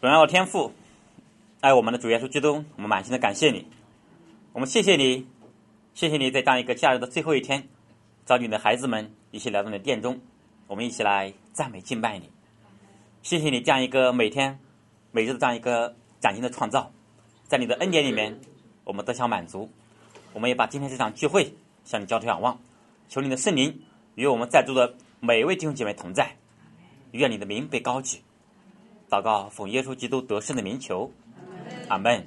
荣耀天父，爱我们的主耶稣基督，我们满心的感谢你，我们谢谢你，谢谢你在这样一个假日的最后一天，召你的孩子们一起来到你的殿中，我们一起来赞美敬拜你。谢谢你这样一个每天每日的这样一个崭新的创造，在你的恩典里面我们得享满足。我们也把今天这场聚会向你交托仰望，求你的圣灵与我们在座的每一位弟兄姐妹同在，愿你的名被高举。祷告奉耶稣基督得胜的名求，阿们。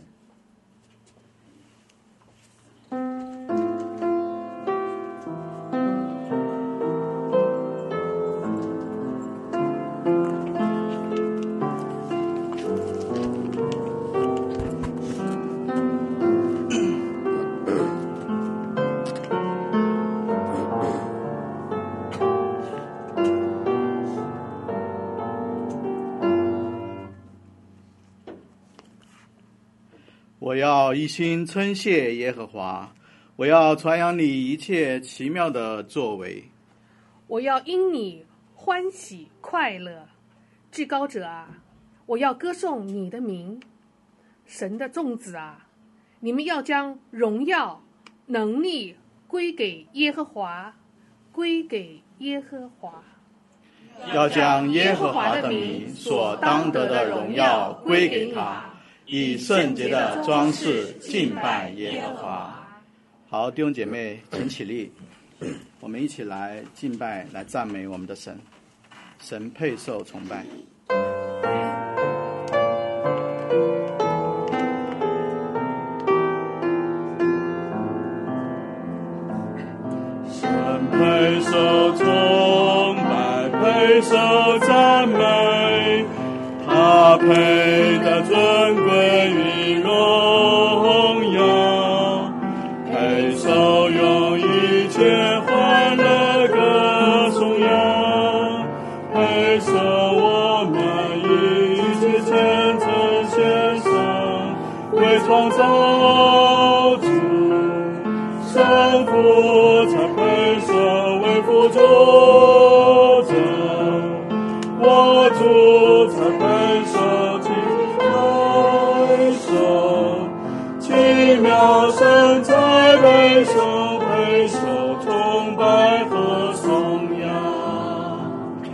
我要一心称谢耶和华，我要传扬你一切奇妙的作为。 我要因你欢喜快乐，至高者啊，我要歌颂你的名。神的众子啊，你们要将荣耀能力归给耶和华，归给耶和华。 要将耶和华的名所当得的荣耀归给他，以圣洁的装饰敬拜耶和华。好，弟兄姐妹请起立，我们一起来敬拜，来赞美我们的神，神配受崇拜。神配受崇拜，配受赞美，他配得尊贵与荣耀，配受用一切欢乐歌颂扬，配受我们一切虔诚献上，为创造主圣父才配受，为父主者我主才配受，奇妙神才配受，配受崇拜和颂扬。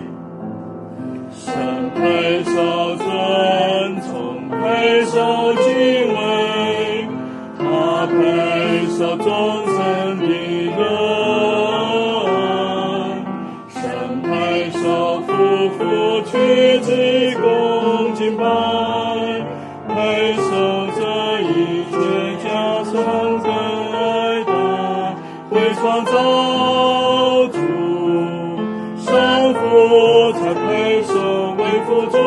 神配受尊崇，配受敬畏，他配受众生的热爱，神配受夫妇屈膝恭敬拜，配受这一切加上真爱的为创造主，圣父才配受，为父主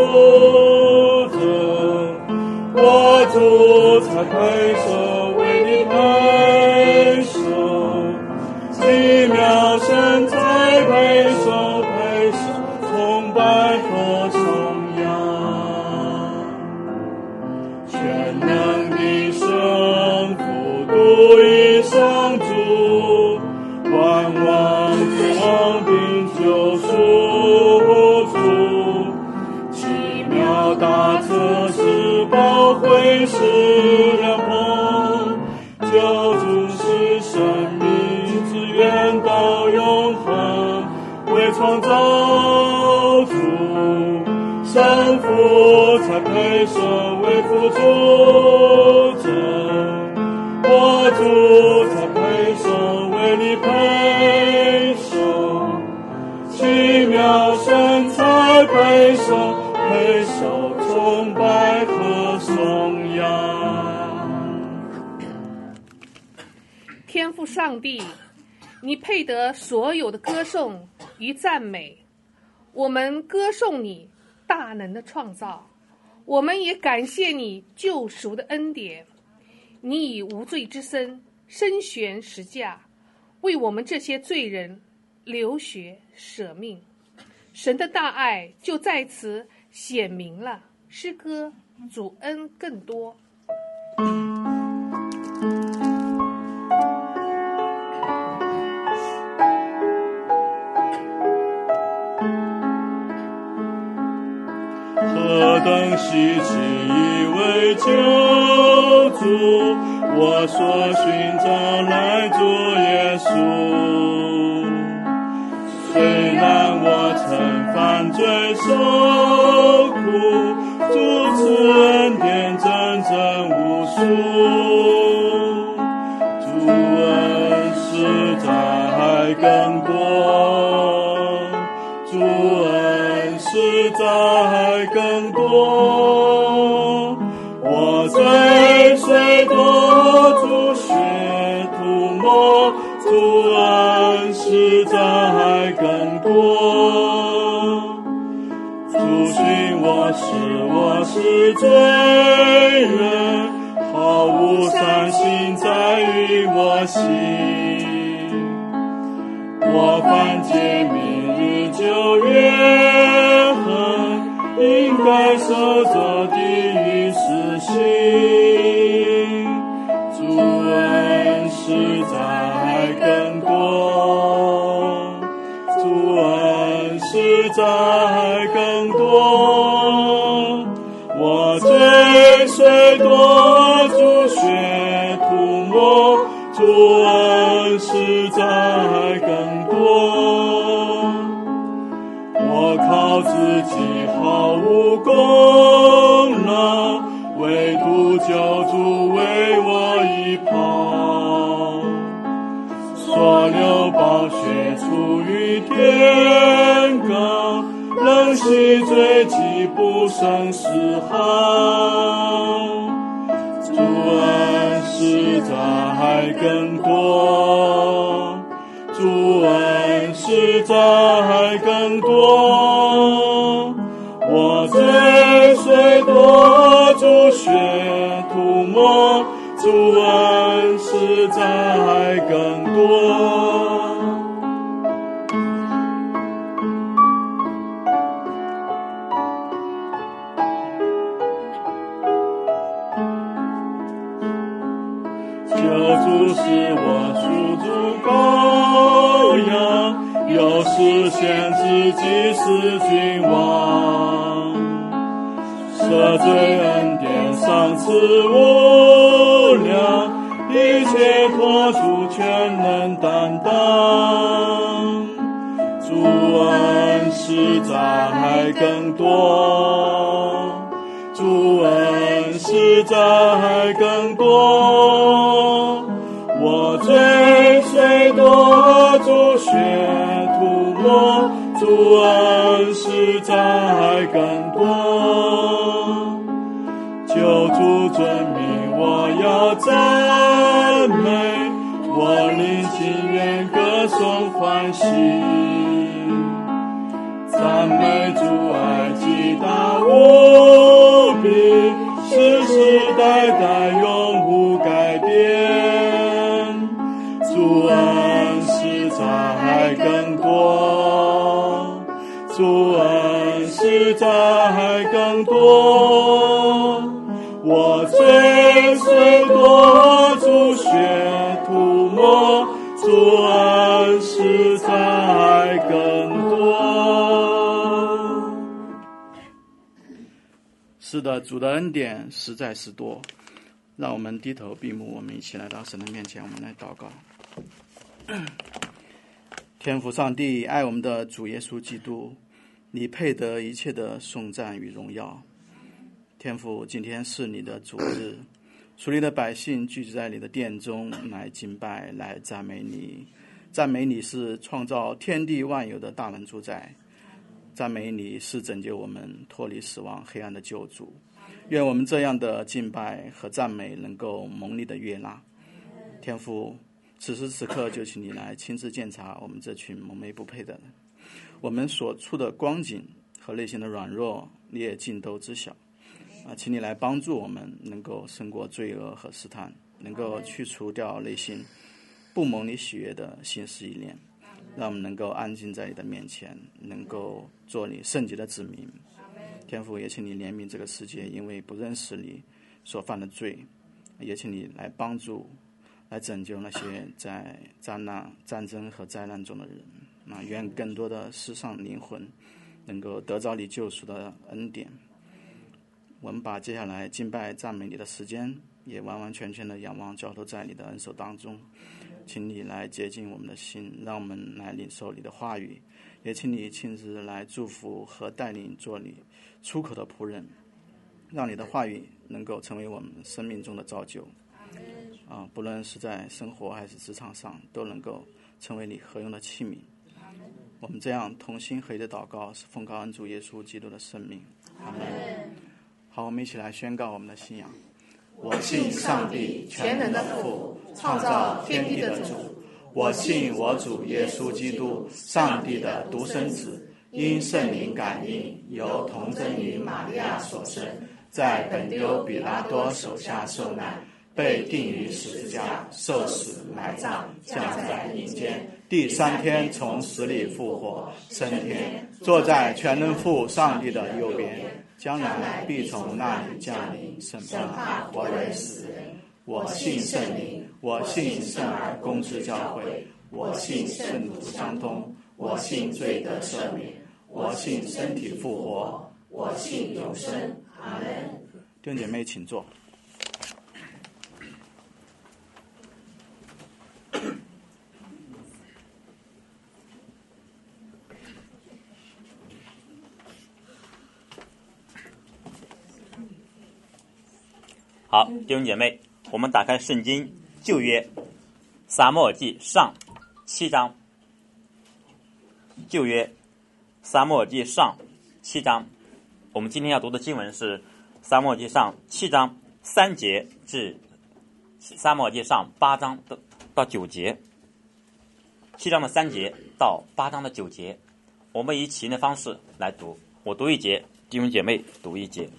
者我主才配受，为你配受，奇妙神才配受，配受崇拜和颂扬。全能的圣父独一上主，万王之王并救赎主，奇妙大策是保惠是良朋，救主是生命之源到永恒，为创造主圣父才配受，为父主者我主才配受，为你配受，奇妙神才配受，配受崇拜和颂扬。 天父上帝，你配得所有的歌颂与赞美，我们歌颂你大能的创造，我们也感谢你救赎的恩典。你以无罪之身身悬十架，为我们这些罪人流血舍命，神的大爱就在此显明了。诗歌主恩更多。 何等稀奇一位救主，我所寻找来做耶稣。虽然我曾犯罪受苦，主赐恩典真正无数，主恩实在更多，主恩实在更多。我追随多，主血涂抹，主恩实在更多。主寻我是罪人，毫无善心在于我心。我犯戒明日就怨恨，应该受着地狱死刑。主恩实在更多，主恩实在更多。我追随多，主血涂抹，主恩实在更多。我靠自己毫无功劳，唯独救主为我一跑。所有宝血出于天高，能洗罪既不胜丝毫。主恩实在更多，主恩实在更多。我追随多，主血涂抹，主恩实在更多。救主是我属主羔羊，又实现自己是君王，赦罪恩典赏赐无量，一切托主全能担当。主恩实在更多，主恩实在更多。我追随多，主血涂抹，主恩实在更多。救主尊名我要赞美，我灵情愿歌颂欢喜。赞美主爱极大无比，世世代代永不改变。主恩实在更多，主恩实在更多。我追随多，主血涂抹，主恩实在更多。是的，主的恩典实在是多。让我们低头闭目，我们一起来到神的面前，我们来祷告。天父上帝，爱我们的主耶稣基督，你配得一切的颂赞与荣耀。天父，今天是你的主日，属你的百姓聚集在你的殿中来敬拜，来赞美你。赞美你是创造天地万有的大能主宰，赞美你是拯救我们脱离死亡黑暗的救主。愿我们这样的敬拜和赞美能够蒙你的悦纳。天父，此时此刻就请你来亲自鉴察我们这群蒙昧不配的人，我们所处的光景和内心的软弱你也尽都知晓。请你来帮助我们能够胜过罪恶和试探，能够去除掉内心不蒙你喜悦的心思意念，让我们能够安静在你的面前，能够做你圣洁的子民。天父，也请你怜悯这个世界因为不认识你所犯的罪，也请你来帮助来拯救那些在战争和灾难中的人。愿更多的世上灵魂能够得着你救赎的恩典。我们把接下来敬拜赞美你的时间也完完全全的仰望交托在你的恩手当中，请你来洁净我们的心，让我们来领受你的话语，也请你亲自来祝福和带领做你出口的仆人，让你的话语能够成为我们生命中的造就不论是在生活还是职场上，都能够成为你合用的器皿。我们这样同心合一的祷告，是奉告恩主耶稣基督的圣名，阿们。好，我们一起来宣告我们的信仰。我信上帝全能的父，创造天地的主。我信我主耶稣基督，上帝的独生子，因圣灵感应，由童贞女玛利亚所生，在本丢比拉多手下受难，被钉于十字架，受死埋葬，降在阴间，第3天从死里复活，升天，坐在全能父上帝的右边，将来必从那里降临，审判活人死人。我信圣灵，我信圣而公之教会，我信圣徒相通，我信罪得赦免，我信身体复活，我信永生。阿门。弟兄姐妹请坐。 好，弟兄姐妹，我们打开圣经旧约撒母耳记上7章。旧约撒母耳记上7章，我们今天要读的经文是撒母耳记上7章3节至撒母耳记上8章到9节，7章的3节到8章的9节，我们以起因的方式来读，我读一节，弟兄姐妹读一节。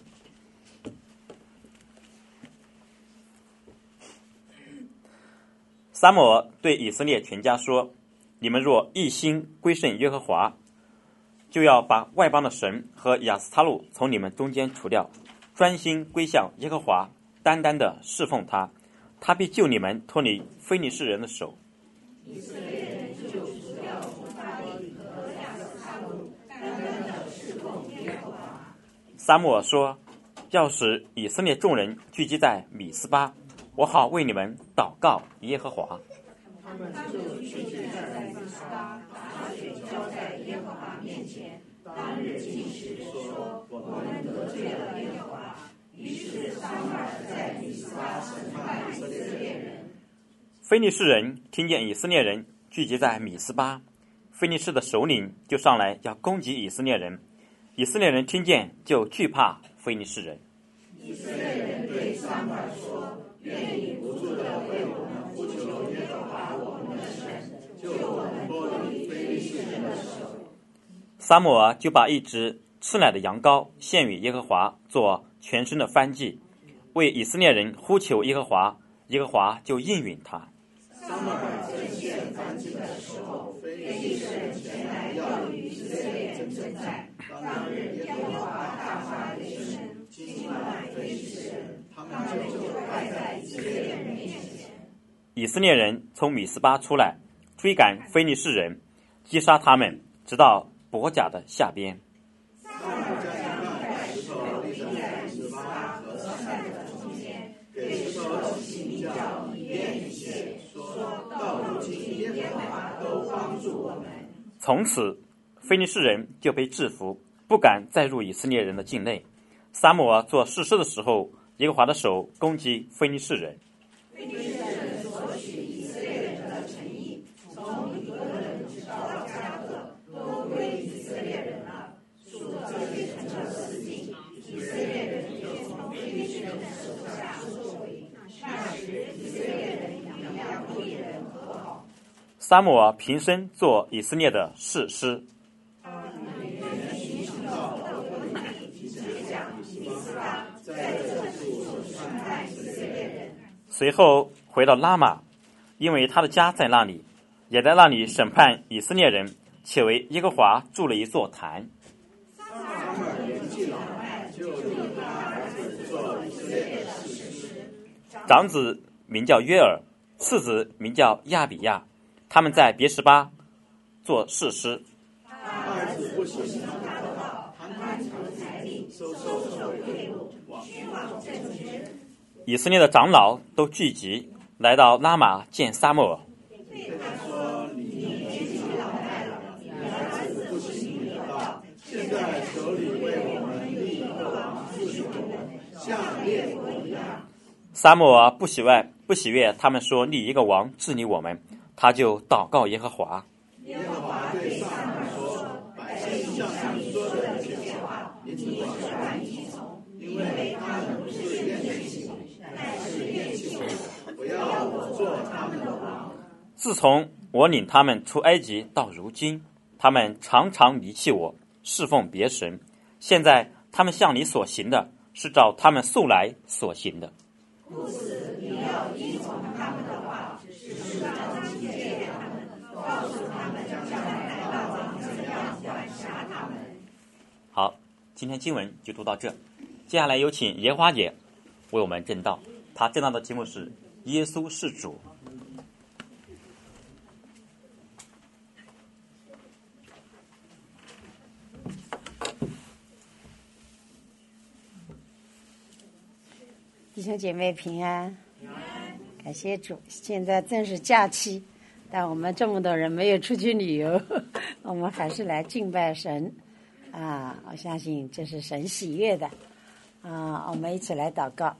撒母耳对以色列全家说：你们若一心归顺耶和华，就要把外邦的神和亚斯他路从你们中间除掉，专心归向耶和华，单单的侍奉他，他必救你们脱离非利士人的手。以色列人就除掉巴力和亚斯他路，单单的侍奉耶和华。撒母耳说：要使以色列众人聚集在米斯巴，我好为你们祷告耶和华。他们就聚集在米斯巴，把水浇在耶和华面前，当日禁食，说：我们得罪了耶和华。于是撒母耳在米斯巴审判以色列人。非利士人听见以色列人聚集在米斯巴，非利士的首领就上来要攻击以色列人。以色列人听见就惧怕非利士人。以色列人对撒母耳说：愿你不住地为我们呼求耶和华我们的神，救我们脱离非利士人的手。撒母耳就把一只吃奶的羊羔献与耶和华，做全身的燔祭，为以色列人呼求耶和华，耶和华就应允他。撒母耳正献燔祭的时候，非利士人前来要与以色列人征战。当日耶和华大发雷声，惊乱非利士人，他们就败在以色列人面前。以色列人从米斯巴出来，追赶非利士人，击杀他们，直到伯甲的下边。撒母耳将一块石头立在米斯巴和善的中间，对石头起名叫以便以谢，说：到如今耶和华都帮助我们。从此非利士人就被制服，不敢再入以色列人的境内。撒母耳做士师的时候，耶和华的手攻击非利士人。非利士人索取以色列人的诚意，从以革人直到加特，都归以色列人了。属这些城的四境，以色列人就从非利士人手下收回。那时以色列人两样为人和好。撒母耳平生做以色列的士师。随后回到拉玛，因为他的家在那里，也在那里审判以色列人，且为耶和华筑了一座坛。长子名叫约尔，次子名叫亚比亚，他们在别是巴做士师。 以色列的长老都聚集，来到拉玛见撒母耳。 现在求你为我们立一个王治理我们，像列国一样。 撒母耳不喜悦他们说立一个王治理我们，他就祷告耶和华。 耶和华对撒母耳说：“百姓向你说的这些话，你只管听从，因为他们不是厌弃我，乃是厌弃我，不要我做他们的王。” 自从我领他们出埃及到如今，他们常常离弃我，侍奉别神。现在他们向你所行的，是照他们素来所行的。 故此，你要依从他们的话，时常警戒他们，告诉他们将来大王怎样管辖他们。 好，今天经文就读到这。接下来有请严花姐为我们证道，她证道的题目是耶稣是主。 弟兄姐妹平安，感谢主。现在正是假期，但我们这么多人没有出去旅游，我们还是来敬拜神啊！我相信这是神喜悦的啊！我们一起来祷告。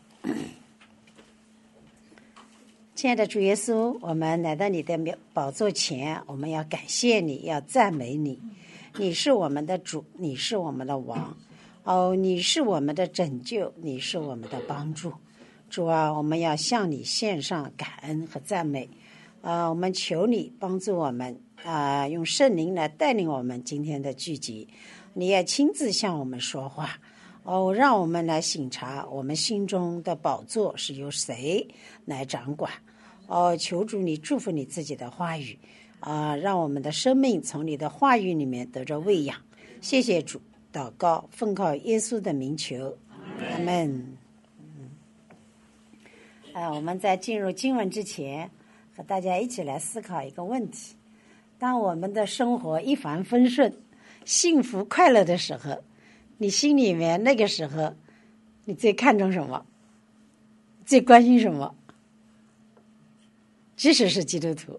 亲爱的主耶稣，我们来到你的宝座前，我们要感谢你，要赞美你。你是我们的主，你是我们的王。哦，你是我们的拯救，你是我们的帮助。主啊，我们要向你献上感恩和赞美。我们求你帮助我们用圣灵来带领我们今天的聚集。你也亲自向我们说话。让我们来省察我们心中的宝座是由谁来掌管。求主你祝福你自己的话语让我们的生命从你的话语里面得着喂养。谢谢主。祷告，奉靠耶稣的名求，阿们。我们在进入经文之前，和大家一起来思考一个问题：当我们的生活一帆风顺、幸福快乐的时候，你心里面那个时候，你最看重什么？最关心什么？即使是基督徒，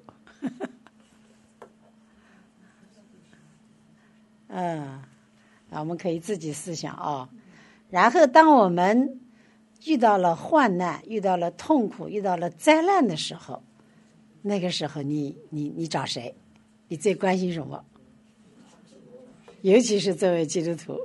我们可以自己思想然后当我们遇到了患难、遇到了痛苦、遇到了灾难的时候，那个时候你找谁？你最关心什么？尤其是作为基督徒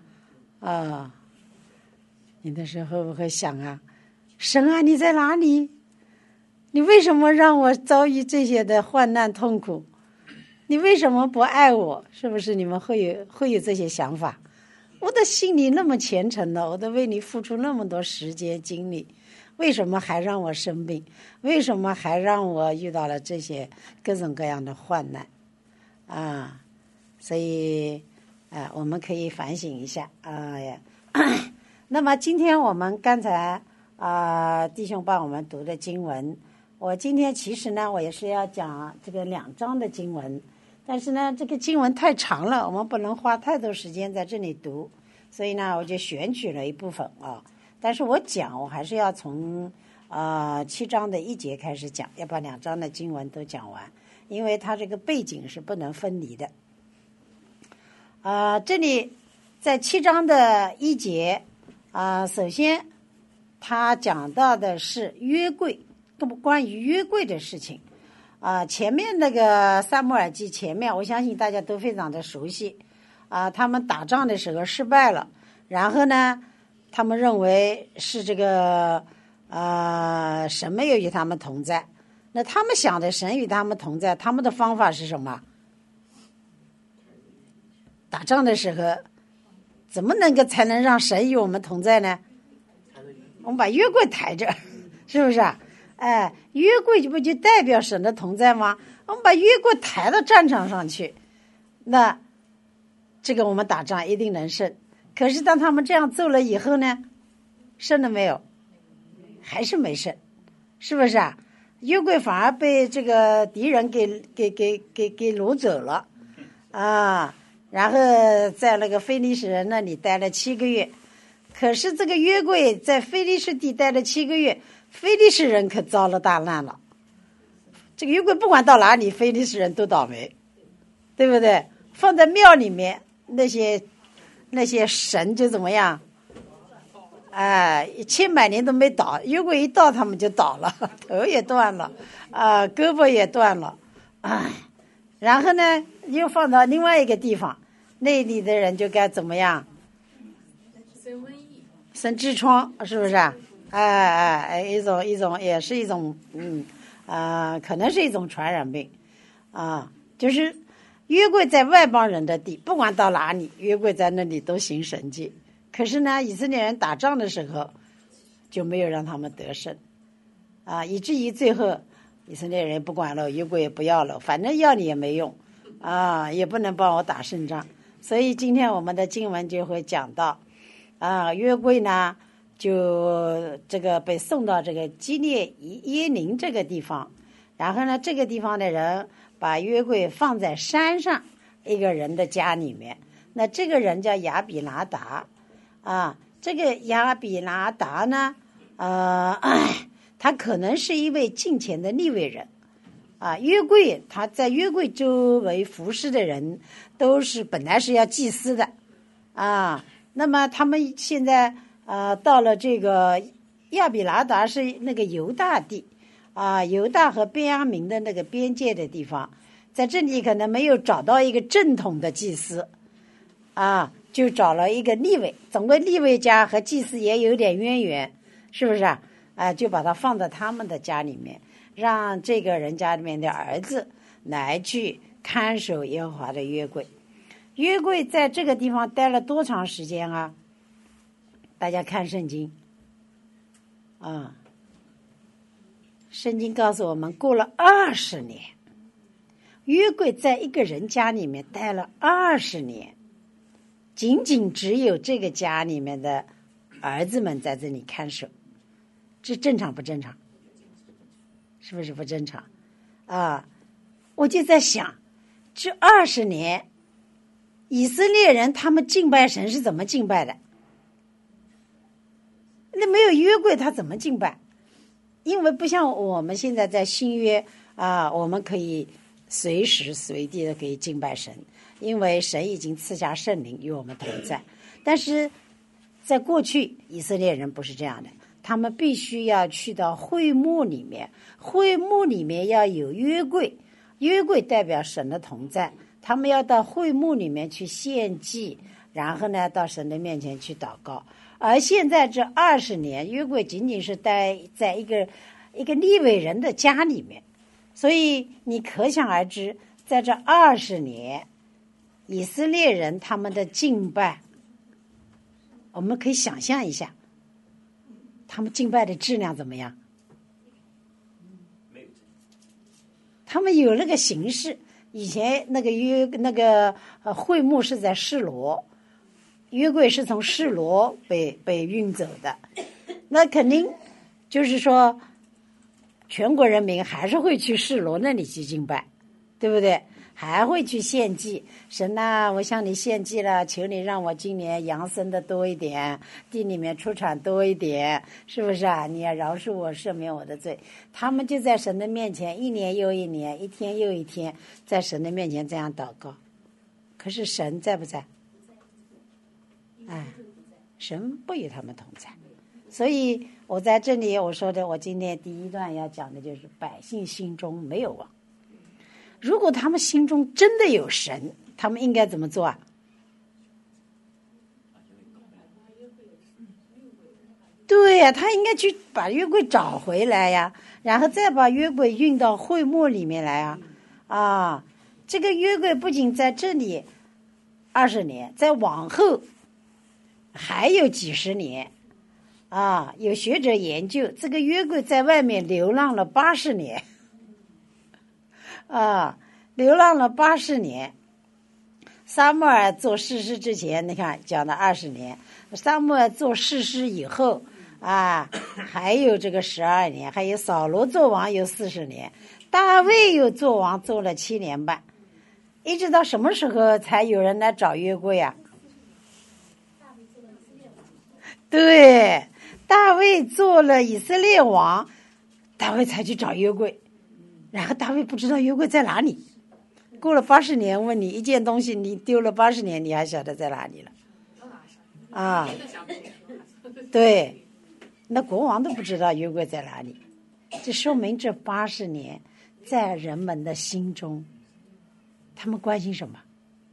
你那时候会不会想神啊，你在哪里？你为什么让我遭遇这些的患难痛苦？你为什么不爱我？是不是你们会有这些想法？我的心里那么虔诚了，我都为你付出那么多时间精力，为什么还让我生病？为什么还让我遇到了这些各种各样的患难所以我们可以反省一下那么今天我们刚才弟兄帮我们读的经文，我今天其实呢我也是要讲这个2章的经文，但是呢这个经文太长了，我们不能花太多时间在这里读，所以呢我就选取了一部分但是我还是要从7章的1节开始讲，要把2章的经文都讲完，因为它这个背景是不能分离的这里在7章的1节首先他讲到的是约柜，关于约柜的事情前面那个撒母耳记前面我相信大家都非常的熟悉他们打仗的时候失败了，然后呢他们认为是这个神没有与他们同在，那他们想的神与他们同在，他们的方法是什么？打仗的时候怎么才能让神与我们同在呢？我们把约柜抬着，是不是约柜不就代表神的同在吗？我们把约柜抬到战场上去，那这个我们打仗一定能胜。可是当他们这样做了以后呢，胜了没有？还是没胜，是不是约柜反而被这个敌人给掳走了然后在那个非利士人那里待了7个月， 可是这个约柜在非利士地待了7个月，非利士人可遭了大难了。这个约柜不管到哪里，非利士人都倒霉，对不对？放在庙里面，那些神就怎么样？千百年都没倒，约柜一到他们就倒了，头也断了，胳膊也断了，然后呢又放到另外一个地方，那里的人就该怎么样？生痔疮，是不是一种也是一种可能是一种传染病就是约柜在外邦人的地，不管到哪里，约柜在那里都行神迹。可是呢，以色列人打仗的时候就没有让他们得胜以至于最后以色列人不管了，约柜也不要了，反正要你也没用也不能帮我打胜仗。所以今天我们的经文就会讲到约柜呢就这个被送到这个基列耶宁这个地方，然后呢这个地方的人把约柜放在山上一个人的家里面，那这个人叫亚比拿达这个亚比拿达呢他可能是一位敬虔的利未人约柜他在约柜周围服侍的人都是本来是要祭司的那么他们现在到了这个亚比拿达是那个犹大地犹大和便雅悯的那个边界的地方，在这里可能没有找到一个正统的祭司就找了一个利未，总归利未家和祭司也有点渊源，是不是就把他放在他们的家里面，让这个人家里面的儿子来去看守耶和华的约柜。约柜在这个地方待了多长时间大家看圣经圣经告诉我们过了20年，约柜在一个人家里面待了20年，仅仅只有这个家里面的儿子们在这里看守，这正常不正常？是不是不正常我就在想，这20年以色列人他们敬拜神是怎么敬拜的？那没有约柜他怎么敬拜？因为不像我们现在在新约我们可以随时随地的可以敬拜神，因为神已经赐下圣灵与我们同在。但是在过去以色列人不是这样的，他们必须要去到会幕里面，会幕里面要有约柜，约柜代表神的同在，他们要到会幕里面去献祭，然后呢到神的面前去祷告。而现在这20年，约柜仅仅是待在一个利未人的家里面，所以你可想而知，在这20年，以色列人他们的敬拜，我们可以想象一下，他们敬拜的质量怎么样？他们有那个形式，以前那个会幕是在示罗，约柜是从示罗被运走的，那肯定就是说全国人民还是会去示罗那里去敬拜，对不对？还会去献祭，神我向你献祭了，求你让我今年羊生的多一点，地里面出产多一点，是不是你要饶恕我，赦免我的罪。他们就在神的面前一年又一年，一天又一天，在神的面前这样祷告。可是神在不在？神不与他们同在。所以我在这里我说的，我今天第一段要讲的就是百姓心中没有王。如果他们心中真的有神，他们应该怎么做对呀，他应该去把约柜找回来呀，然后再把约柜运到会幕里面来这个约柜不仅在这里20年，在往后还有几十年有学者研究，这个约柜在外面流浪了80年流浪了80年。撒母耳做士师之前，你看讲了20年，撒母耳做士师以后还有这个12年，还有扫罗做王有40年，大卫又做王做了7年半，一直到什么时候才有人来找约柜对，大卫做了以色列王，大卫才去找约柜，然后大卫不知道约柜在哪里。过了80年，问你一件东西，你丢了80年，你还晓得在哪里了？啊，对，那国王都不知道约柜在哪里，这说明这80年在人们的心中，他们关心什么？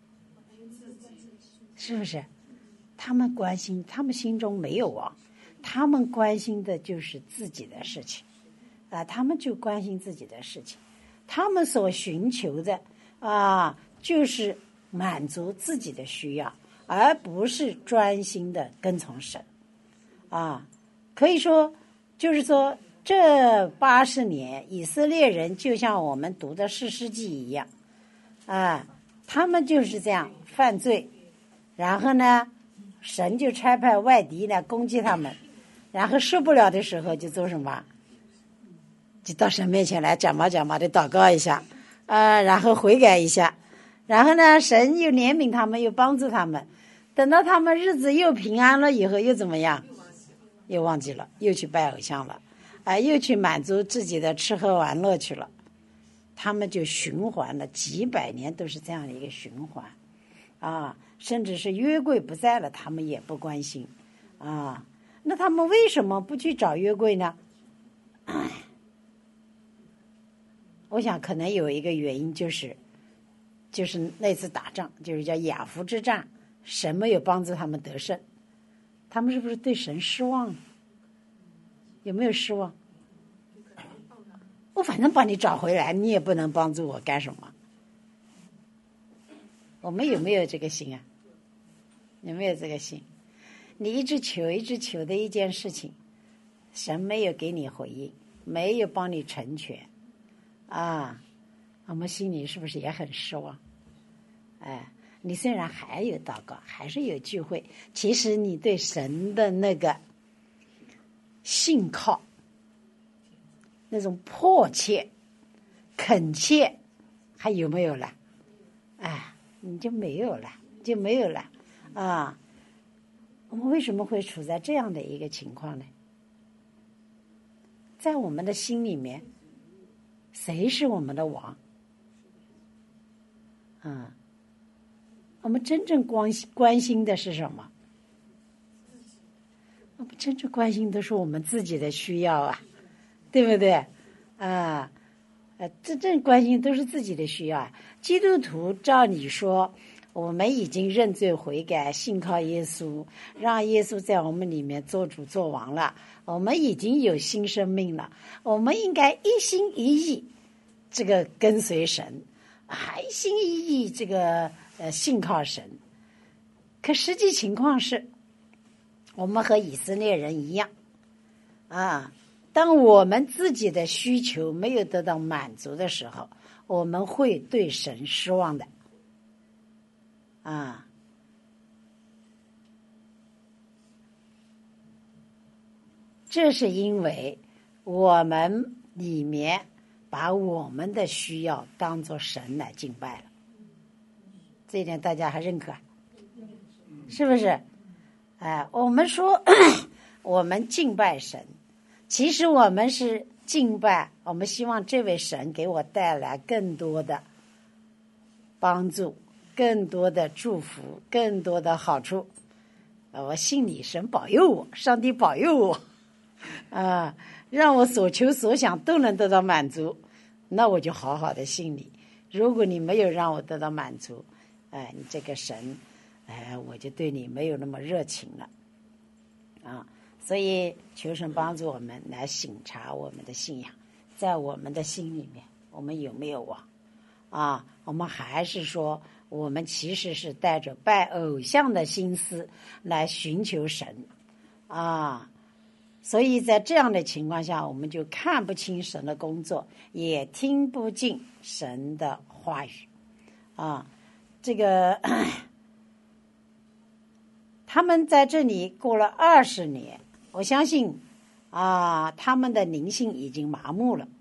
是不是？他们关心，他们心中没有王，他们关心的就是自己的事情，啊，他们就关心自己的事情，他们所寻求的啊，就是满足自己的需要，而不是专心的跟从神，啊，可以说，就是说，这80年，以色列人就像我们读的士师记一样，啊，他们就是这样犯罪，然后呢，神就差派外敌来攻击他们，然后受不了的时候就做什么？就到神面前来讲吧的祷告一下，然后悔改一下，然后呢，神又怜悯他们，又帮助他们，等到他们日子又平安了以后，又怎么样？又忘记了，又去拜偶像了，又去满足自己的吃喝玩乐去了，他们就循环了几百年，都是这样的一个循环，啊，甚至是约柜不在了，他们也不关心，啊，那他们为什么不去找约柜呢？我想可能有一个原因就是那次打仗，就是叫雅弗之战，神没有帮助他们得胜，他们是不是对神失望？有没有失望？我反正把你找回来，你也不能帮助我干什么？我们有没有这个心啊？有没有这个心？你一直求的一件事情，神没有给你回应，没有帮你成全，啊，我们心里是不是也很失望？你虽然还有祷告，还是有聚会，其实你对神的那个信靠，那种迫切、恳切，还有没有了？你就没有了，啊！我们为什么会处在这样的一个情况呢？在我们的心里面，谁是我们的王？我们真正关心的是什么？我们真正关心的是我们自己的需要啊，对不对？真正关心都是自己的需要啊。基督徒照理说，我们已经认罪悔改，信靠耶稣，让耶稣在我们里面做主做王了，我们已经有新生命了，我们应该一心一意这个跟随神，一心一意这个信靠神。可实际情况是，我们和以色列人一样，当我们自己的需求没有得到满足的时候，我们会对神失望的，这是因为我们里面把我们的需要当作神来敬拜了，这一点大家还认可？是不是？我们说我们敬拜神，其实我们是敬拜，我们希望这位神给我带来更多的帮助，更多的祝福，更多的好处。我信你，神保佑我，上帝保佑我，让我所求所想都能得到满足，那我就好好的信你。如果你没有让我得到满足，你这个神，我就对你没有那么热情了，所以求神帮助我们来省察我们的信仰，在我们的心里面，我们有没有王？我们还是说，我们其实是带着拜偶像的心思来寻求神，所以在这样的情况下，我们就看不清神的工作，也听不进神的话语，这个他们在这里过了20年，我相信他们的灵性已经麻木了，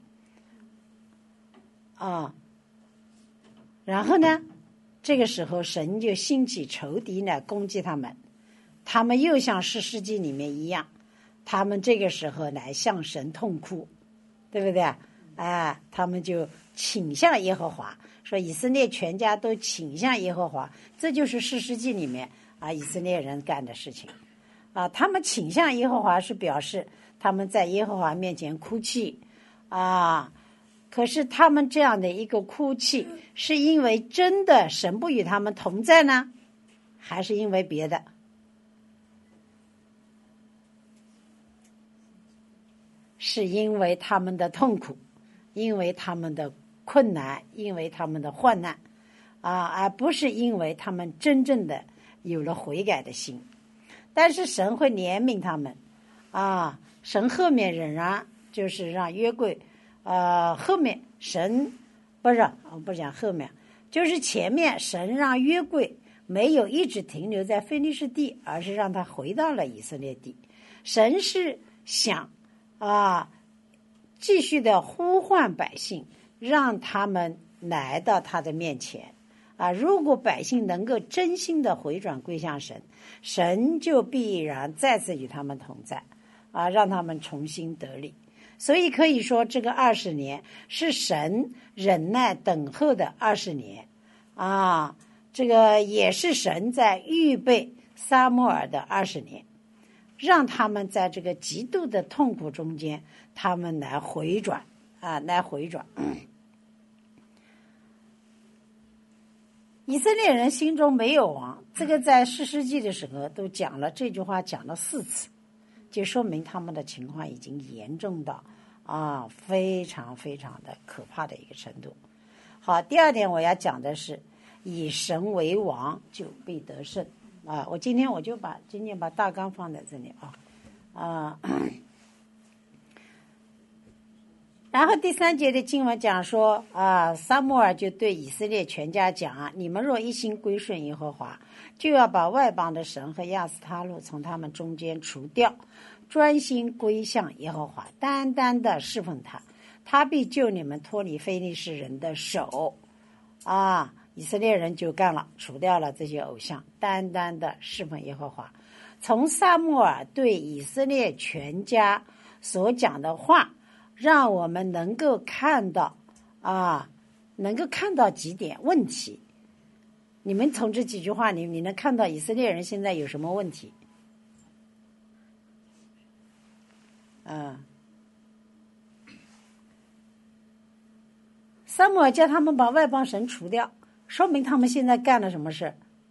然后呢，这个时候神就兴起仇敌来攻击他们， 他们又像士师记里面一样，他们这个时候来向神痛哭，对不对？他们就倾向耶和华，说以色列全家都倾向耶和华，这就是士师记里面以色列人干的事情。他们倾向耶和华是表示他们在耶和华面前哭泣可是他们这样的一个哭泣，是因为真的神不与他们同在呢，还是因为别的？是因为他们的痛苦，因为他们的困难，因为他们的患难而不是因为他们真正的有了悔改的心。但是神会怜悯他们神后面仍然就是让约柜后面神不讲后面，就是前面神让约柜没有一直停留在非利士地，而是让他回到了以色列地。神是想继续的呼唤百姓，让他们来到他的面前如果百姓能够真心的回转归向神，神就必然再次与他们同在让他们重新得力。所以可以说这个20年是神忍耐等候的20年这个也是神在预备撒母耳的20年，让他们在这个极度的痛苦中间，他们来回转以色列人心中没有王，这个在士师记的时候都讲了，这句话讲了4次，就说明他们的情况已经严重到非常非常的可怕的一个程度。好，第二点我要讲的是以神为王就必得胜我今天把大纲放在这里然后第3节的经文讲说撒母耳就对以色列全家讲你们若一心归顺耶和华，就要把外邦的神和亚斯他录从他们中间除掉，专心归向耶和华，单单的侍奉他，他必救你们脱离非利士人的手以色列人就干了，除掉了这些偶像，单单的侍奉耶和华。从撒母耳对以色列全家所讲的话，让我们能够看到几点问题。你们从这几句话里你能看到以色列人现在有什么问题撒母耳叫他们把外邦神除掉，说明他们现在干了什么事？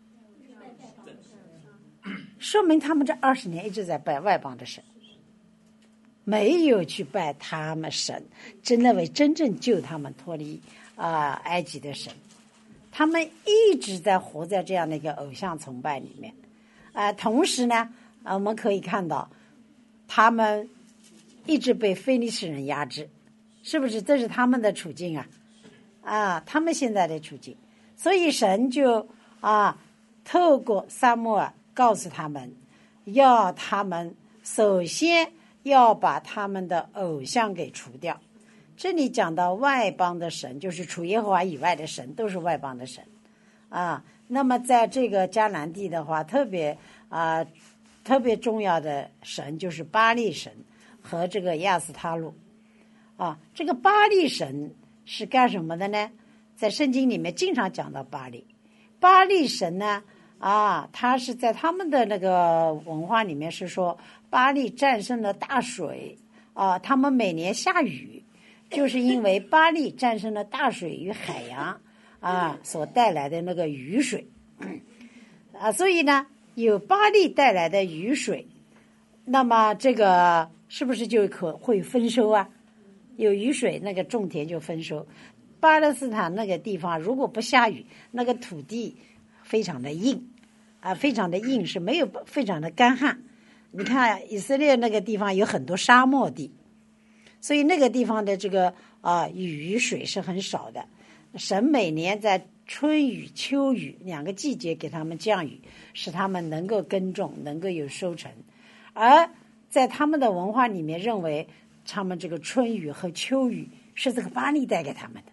说明他们这20年一直在拜外邦的神，没有去拜他们神真的为真正救他们脱离埃及的神。他们一直在活在这样的一个偶像崇拜里面同时呢我们可以看到他们一直被非利士人压制，是不是？这是他们的处境他们现在的处境。所以神就透过撒母耳告诉他们，要他们首先要把他们的偶像给除掉。这里讲到外邦的神，就是除耶和华以外的神都是外邦的神那么在这个迦南地的话，特别重要的神就是巴力神和这个亚斯他录这个巴力神是干什么的呢？在圣经里面经常讲到巴力神呢他是在他们的那个文化里面是说巴力战胜了大水他们每年下雨就是因为巴力战胜了大水与海洋所带来的那个雨水所以呢有巴力带来的雨水，那么这个是不是就会丰收有雨水，那个种田就丰收。巴勒斯坦那个地方如果不下雨，那个土地非常的硬非常的硬，是没有非常的干旱。你看以色列那个地方有很多沙漠地，所以那个地方的这个雨水是很少的。神每年在春雨秋雨2个季节给他们降雨，使他们能够耕种，能够有收成。而在他们的文化里面认为他们这个春雨和秋雨是这个巴力带给他们的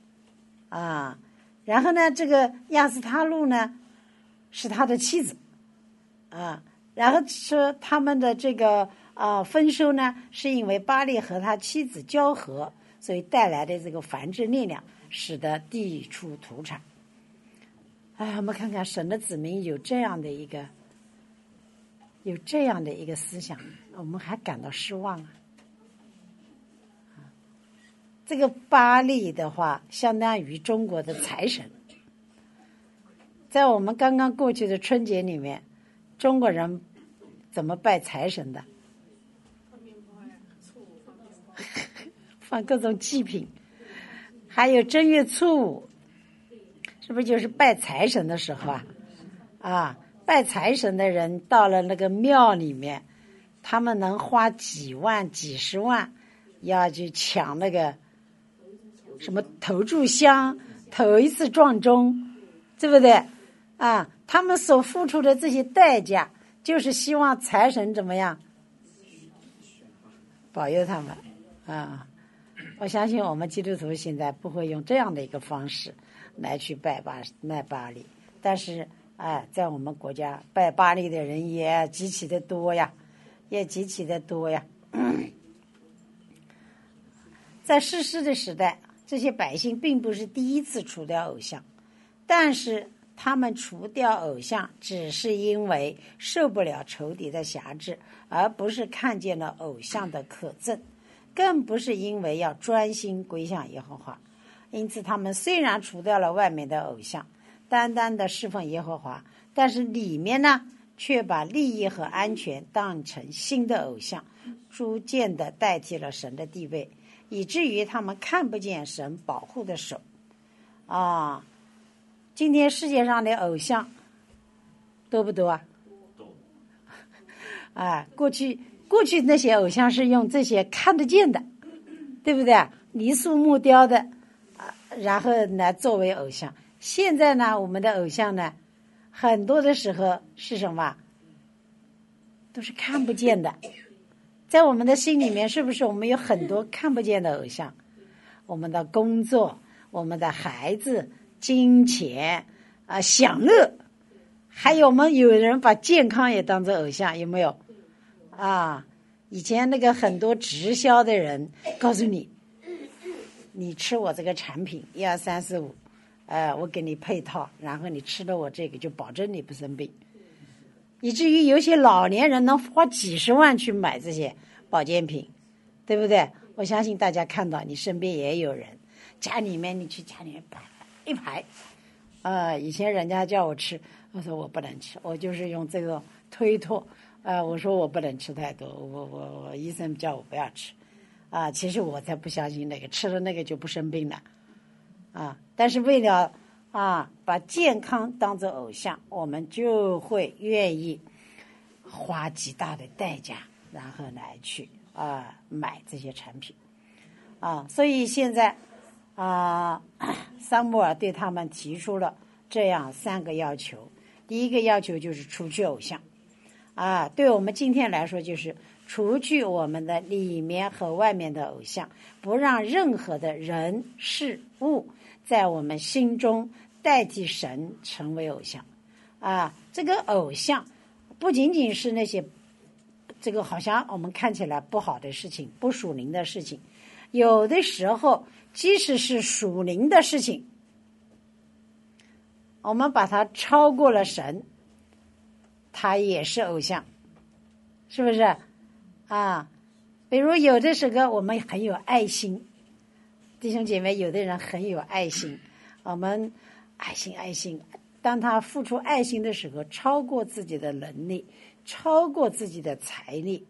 然后呢这个亚斯他录呢是他的妻子然后说他们的这个丰收呢，是因为巴力和他妻子交合，所以带来的这个繁殖力量，使得地出土产。我们看看神的子民有这样的一个思想，我们还感到失望啊。这个巴力的话，相当于中国的财神。在我们刚刚过去的春节里面，中国人怎么拜财神的？放各种祭品，还有正月初五，是不是就是拜财神的时候啊？拜财神的人到了那个庙里面，他们能花几万、几十万，要去抢那个什么投炷香、头一次撞钟，对不对啊？他们所付出的这些代价，就是希望财神怎么样保佑他们啊。我相信我们基督徒现在不会用这样的一个方式来去拜巴力，但是在我们国家拜巴力的人也极其的多呀。在士师的时代，这些百姓并不是第一次除掉偶像，但是他们除掉偶像只是因为受不了仇敌的辖制，而不是看见了偶像的可憎，更不是因为要专心归向耶和华。因此他们虽然除掉了外面的偶像，单单的侍奉耶和华，但是里面呢却把利益和安全当成新的偶像，逐渐的代替了神的地位，以至于他们看不见神保护的手今天世界上的偶像多不多过去那些偶像是用这些看得见的，对不对？泥塑木雕的然后来作为偶像。现在呢，我们的偶像呢，很多的时候是什么？都是看不见的。在我们的心里面，是不是我们有很多看不见的偶像？我们的工作，我们的孩子，金钱享乐，还有有人把健康也当作偶像，有没有以前那个很多直销的人告诉你，你吃我这个产品1、2、3、4、5我给你配套，然后你吃了我这个就保证你不生病，以至于有些老年人能花几十万去买这些保健品，对不对？我相信大家看到你身边也有人，家里面你去家里面摆一排以前人家叫我吃，我说我不能吃，我就是用这个推脱我说我不能吃太多，我医生叫我不要吃其实我才不相信那个，吃了那个就不生病了但是为了把健康当作偶像，我们就会愿意花极大的代价，然后来去买这些产品所以现在撒母耳对他们提出了这样3个要求。第一个要求就是除去偶像对我们今天来说，就是除去我们的里面和外面的偶像，不让任何的人事物在我们心中代替神成为偶像这个偶像不仅仅是那些这个好像我们看起来不好的事情，不属灵的事情，有的时候即使是属灵的事情，我们把它超过了神，它也是偶像，是不是比如有的时候我们很有爱心，弟兄姐妹，有的人很有爱心，我们爱心，当他付出爱心的时候，超过自己的能力，超过自己的财力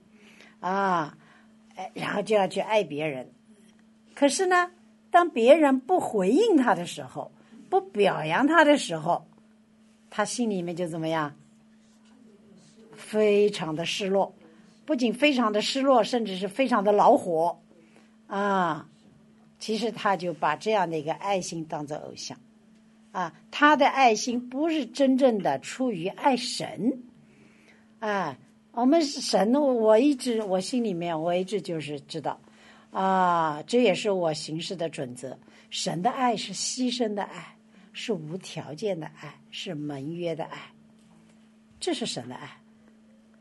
然后就要去爱别人。可是呢，当别人不回应他的时候，不表扬他的时候，他心里面就怎么样？非常的失落，不仅非常的失落，甚至是非常的恼火其实他就把这样的一个爱心当作偶像他的爱心不是真正的出于爱神我们神，我心里面我一直就是知道这也是我行事的准则。神的爱是牺牲的爱，是无条件的爱，是盟约的爱，这是神的爱。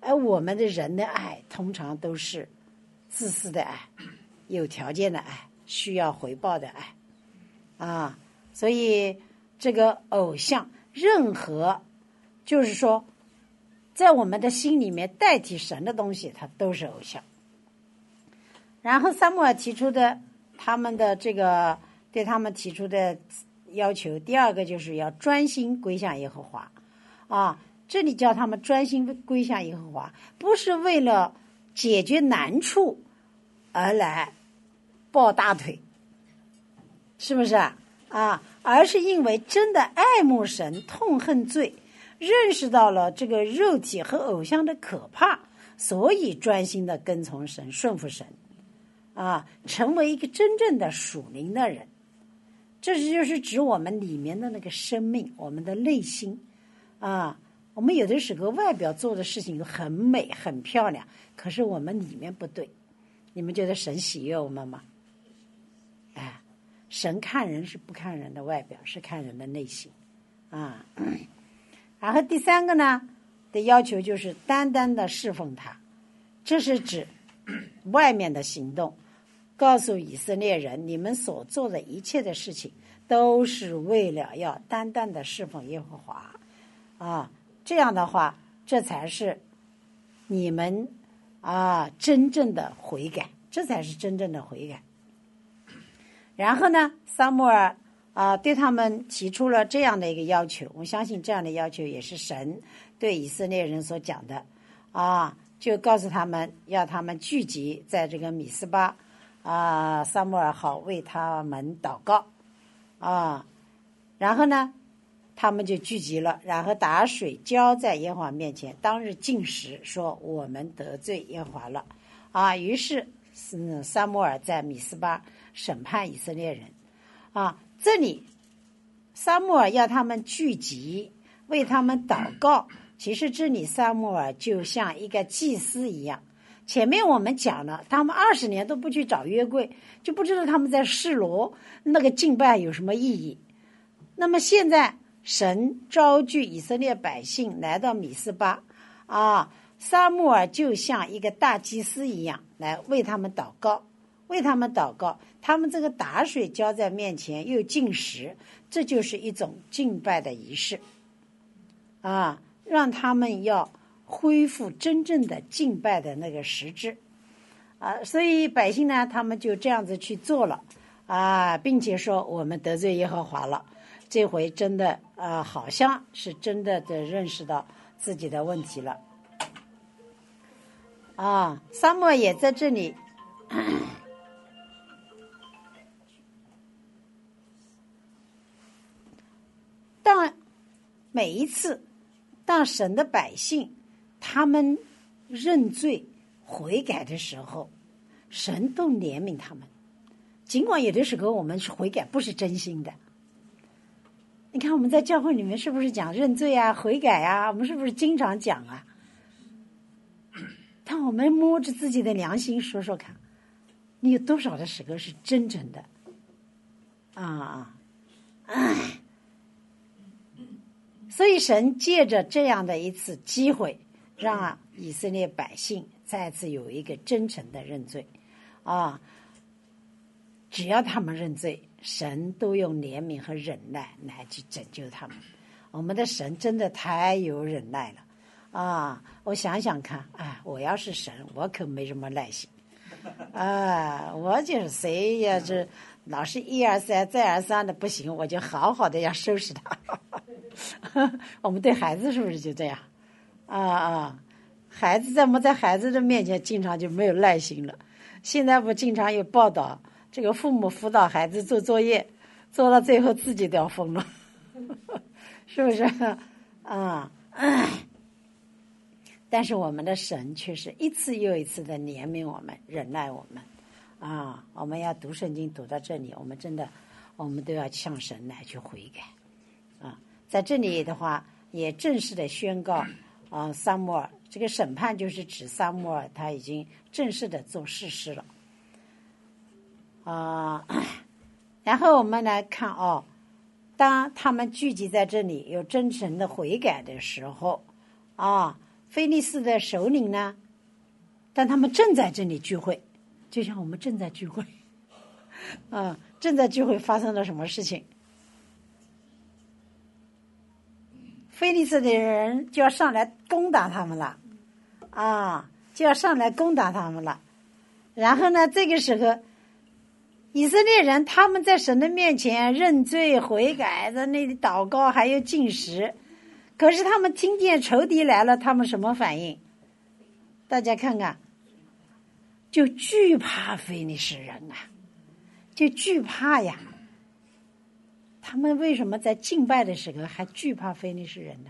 而我们的人的爱通常都是自私的爱，有条件的爱，需要回报的爱啊。所以这个偶像，任何就是说在我们的心里面代替神的东西，它都是偶像。然后撒母耳提出的他们的这个对他们提出的要求，第二个就是要专心归向耶和华啊。这里叫他们专心归向耶和华，不是为了解决难处而来抱大腿，是不是啊？而是因为真的爱慕神，痛恨罪，认识到了这个肉体和偶像的可怕，所以专心的跟从神，顺服神啊，成为一个真正的属灵的人。这就是指我们里面的那个生命，我们的内心啊。我们有的时候外表做的事情很美很漂亮，可是我们里面不对。你们觉得神喜悦我们吗？哎，神看人是不看人的外表，是看人的内心啊。然后第三个呢的要求就是单单的侍奉他，这是指外面的行动，告诉以色列人，你们所做的一切的事情都是为了要单单的侍奉耶和华啊。这样的话，这才是你们真正的悔改，这才是真正的悔改。然后呢，撒母耳对他们提出了这样的一个要求，我相信这样的要求也是神对以色列人所讲的就告诉他们要他们聚集在这个米斯巴撒母耳好为他们祷告然后呢他们就聚集了，然后打水浇在耶和华面前，当日禁食，说我们得罪耶和华了于是撒母耳在米斯巴审判以色列人这里撒母耳要他们聚集为他们祷告，其实这里撒母耳就像一个祭司一样。前面我们讲了，他们20年都不去找约柜，就不知道他们在示罗那个敬拜有什么意义。那么现在神召聚以色列百姓来到米斯巴撒母耳就像一个大祭司一样来为他们祷告，他们这个打水浇在面前又禁食，这就是一种敬拜的仪式让他们要恢复真正的敬拜的那个实质所以百姓呢，他们就这样子去做了并且说我们得罪耶和华了。这回真的好像是真的认识到自己的问题了撒母耳也在这里当每一次当神的百姓他们认罪悔改的时候，神都怜悯他们，尽管有的时候我们是悔改不是真心的。你看我们在教会里面是不是讲认罪悔改我们是不是经常讲但我们摸着自己的良心说说看，你有多少的时候是真诚的所以神借着这样的一次机会，让以色列百姓再次有一个真诚的认罪只要他们认罪，神都用怜悯和忍耐来去拯救他们。我们的神真的太有忍耐了我想想看我要是神，我可没什么耐心我就是谁要是老是一而再再而三的不行，我就好好的要收拾他我们对孩子是不是就这样孩子在孩子的面前经常就没有耐心了。现在不经常有报道，这个父母辅导孩子做作业，做到最后自己都要疯了是不是但是我们的神却是一次又一次的怜悯我们，忍耐我们我们要读圣经读到这里，我们都要向神来去悔改在这里的话也正式的宣告撒母耳，这个审判就是指撒母耳他已经正式的做事实了然后我们来看当他们聚集在这里有真诚的悔改的时候非利士的首领呢，但他们正在这里聚会，就像我们正在聚会正在聚会发生了什么事情？非利士的人就要上来攻打他们了就要上来攻打他们了。然后呢，这个时候以色列人他们在神的面前认罪悔改，在那里祷告还有禁食，可是他们听见仇敌来了，他们什么反应？大家看看，就惧怕非利士人就惧怕呀。他们为什么在敬拜的时候还惧怕非利士人呢？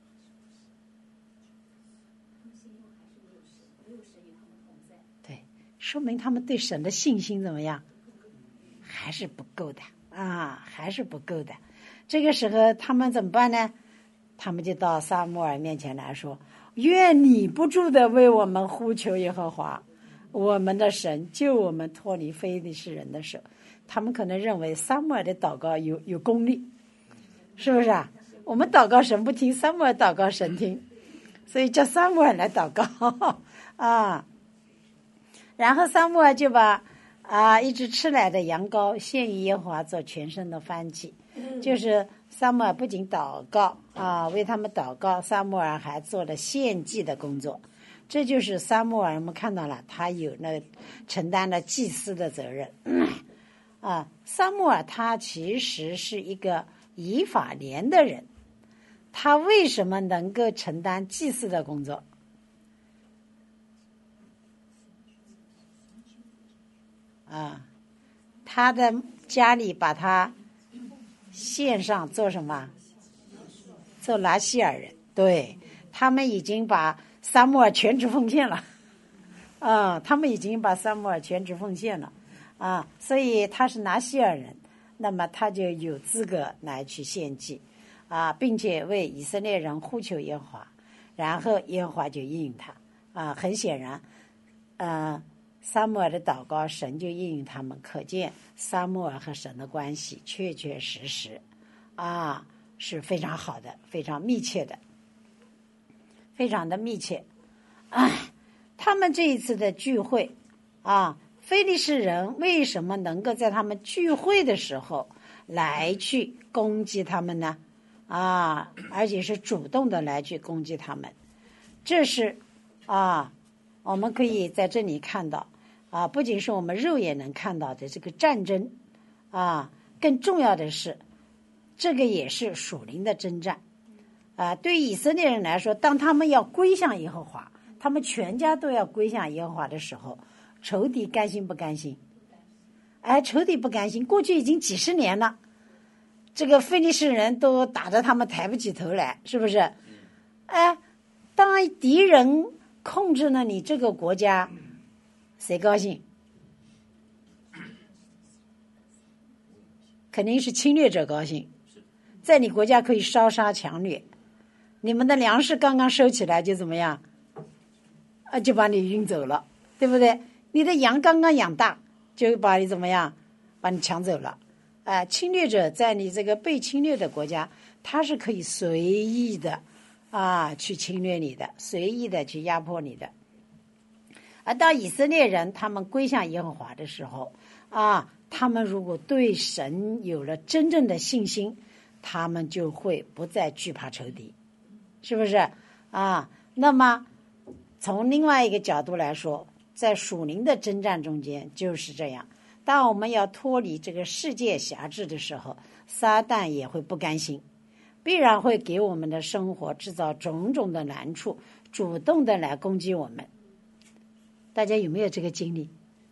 对，说明他们对神的信心怎么样？还是不够的还是不够的。这个时候他们怎么办呢？他们就到撒母耳面前来说，愿你不住的为我们呼求耶和华我们的神，救我们脱离非利士人的手。他们可能认为撒母耳的祷告有功力，是不是我们祷告神不听，撒母耳祷告神听，所以叫撒母耳来祷告然后撒母耳就把一只吃来的羊羔献于耶和华做全身的燔祭。就是撒母耳不仅祷告为他们祷告，撒母耳还做了献祭的工作。这就是撒母耳，我们看到了他有承担了祭司的责任撒母耳他其实是一个以法莲的人，他为什么能够承担祭司的工作？他的家里把他献上做什么？做拿西尔人。对，他们已经把撒母耳全职奉献了他们已经把撒母耳全职奉献了所以他是拿西尔人，那么他就有资格来去献祭并且为以色列人呼求耶和华，然后耶和华就应允他很显然撒母耳的祷告神就应允他们，可见撒母耳和神的关系确确实实是非常好的，非常密切的，非常的密切他们这一次的聚会非利士人为什么能够在他们聚会的时候来去攻击他们呢而且是主动的来去攻击他们？这是我们可以在这里看到不仅是我们肉眼能看到的这个战争更重要的是这个也是属灵的征战对以色列人来说，当他们要归向耶和华，他们全家都要归向耶和华的时候，仇敌甘心不甘心？仇敌不甘心，过去已经几十年了，这个非利士人都打得他们抬不起头来，是不是？当敌人控制了你这个国家，谁高兴？肯定是侵略者高兴，在你国家可以烧杀抢掠，你们的粮食刚刚收起来就怎么样就把你运走了，对不对？你的羊刚刚养大就把你怎么样，把你抢走了侵略者在你这个被侵略的国家，他是可以随意的去侵略你的，随意的去压迫你的。而当以色列人他们归向耶和华的时候他们如果对神有了真正的信心，他们就会不再惧怕仇敌，是不是那么从另外一个角度来说，在属灵的征战中间就是这样，当我们要脱离这个世界辖制的时候，撒旦也会不甘心，必然会给我们的生活制造种种的难处，主动的来攻击我们。大家有没有这个经历？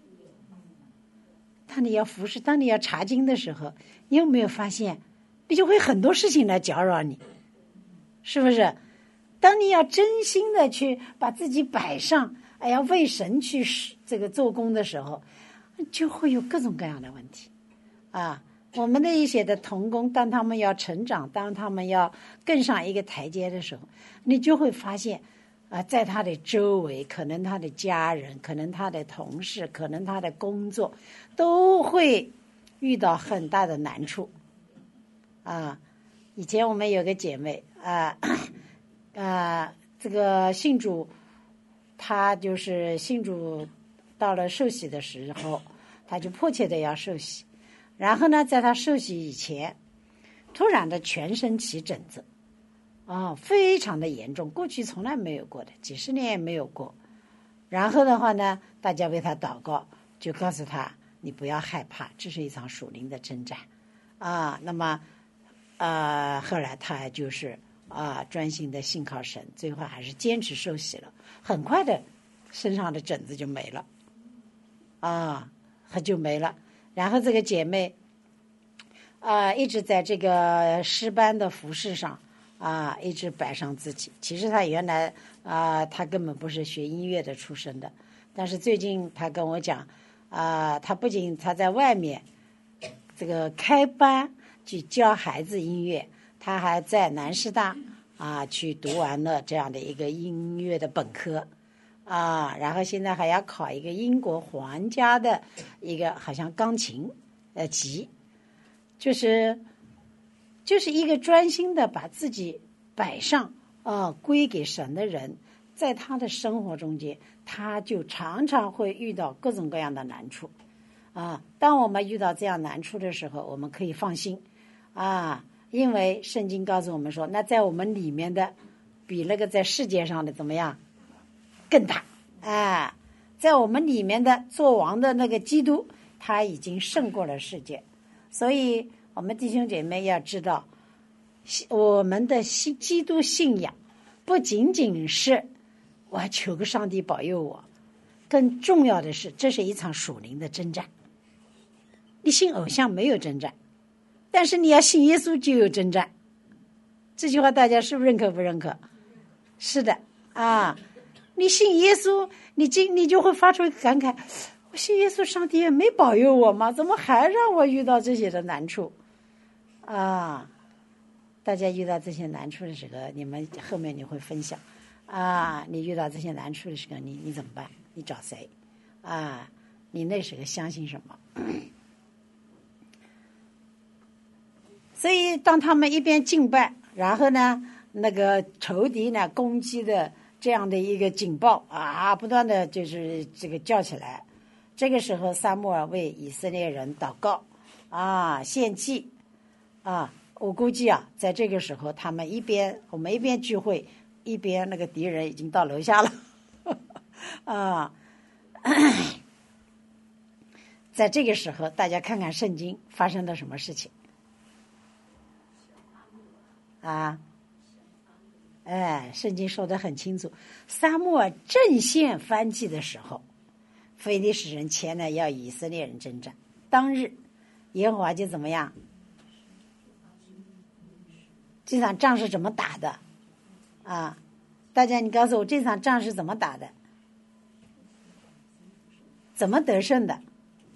当你要服侍，当你要查经的时候，你有没有发现你就会很多事情来搅扰你，是不是？当你要真心的去把自己摆上为神去这个做工的时候，就会有各种各样的问题我们的一些的同工，当他们要成长，当他们要更上一个台阶的时候，你就会发现在他的周围，可能他的家人，可能他的同事，可能他的工作，都会遇到很大的难处以前我们有个姐妹这个信主，他就是信主到了受洗的时候，他就迫切的要受洗。然后呢，在他受洗以前，突然的全身起疹子，非常的严重，过去从来没有过的，几十年也没有过。然后的话呢，大家为他祷告，就告诉他，你不要害怕，这是一场属灵的征战那么后来他就是专心的信靠神，最后还是坚持受洗了，很快的身上的疹子就没了就没了。然后这个姐妹一直在这个诗班的服饰上一直摆上自己。其实她原来她根本不是学音乐的出身的，但是最近她跟我讲她不仅她在外面这个开班去教孩子音乐，她还在南师大去读完了这样的一个音乐的本科然后现在还要考一个英国皇家的一个好像钢琴级，就是一个专心的把自己摆上归给神的人，在他的生活中间，他就常常会遇到各种各样的难处当我们遇到这样难处的时候，我们可以放心因为圣经告诉我们说，那在我们里面的比那个在世界上的怎么样更大在我们里面的做王的那个基督，他已经胜过了世界。所以我们弟兄姐妹要知道，我们的基督信仰不仅仅是我求个上帝保佑我，更重要的是这是一场属灵的征战。你信偶像没有征战，但是你要信耶稣就有征战。这句话大家是不是认可不认可？是的你信耶稣，你就会发出一个感慨，我信耶稣，上帝也没保佑我吗？怎么还让我遇到这些的难处大家遇到这些难处的时候，你们后面你会分享你遇到这些难处的时候，你怎么办？你找谁你那时候相信什么？所以当他们一边敬拜，然后呢那个仇敌呢攻击的这样的一个警报不断的就是这个叫起来。这个时候撒母耳为以色列人祷告献祭我估计在这个时候我们一边聚会，一边那个敌人已经到楼下了在这个时候大家看看圣经发生了什么事情圣经说得很清楚，撒母耳正献燔祭的时候，非利士人前来要与以色列人征战。当日耶和华就怎么样？这场仗是怎么打的大家你告诉我这场仗是怎么打的，怎么得胜的？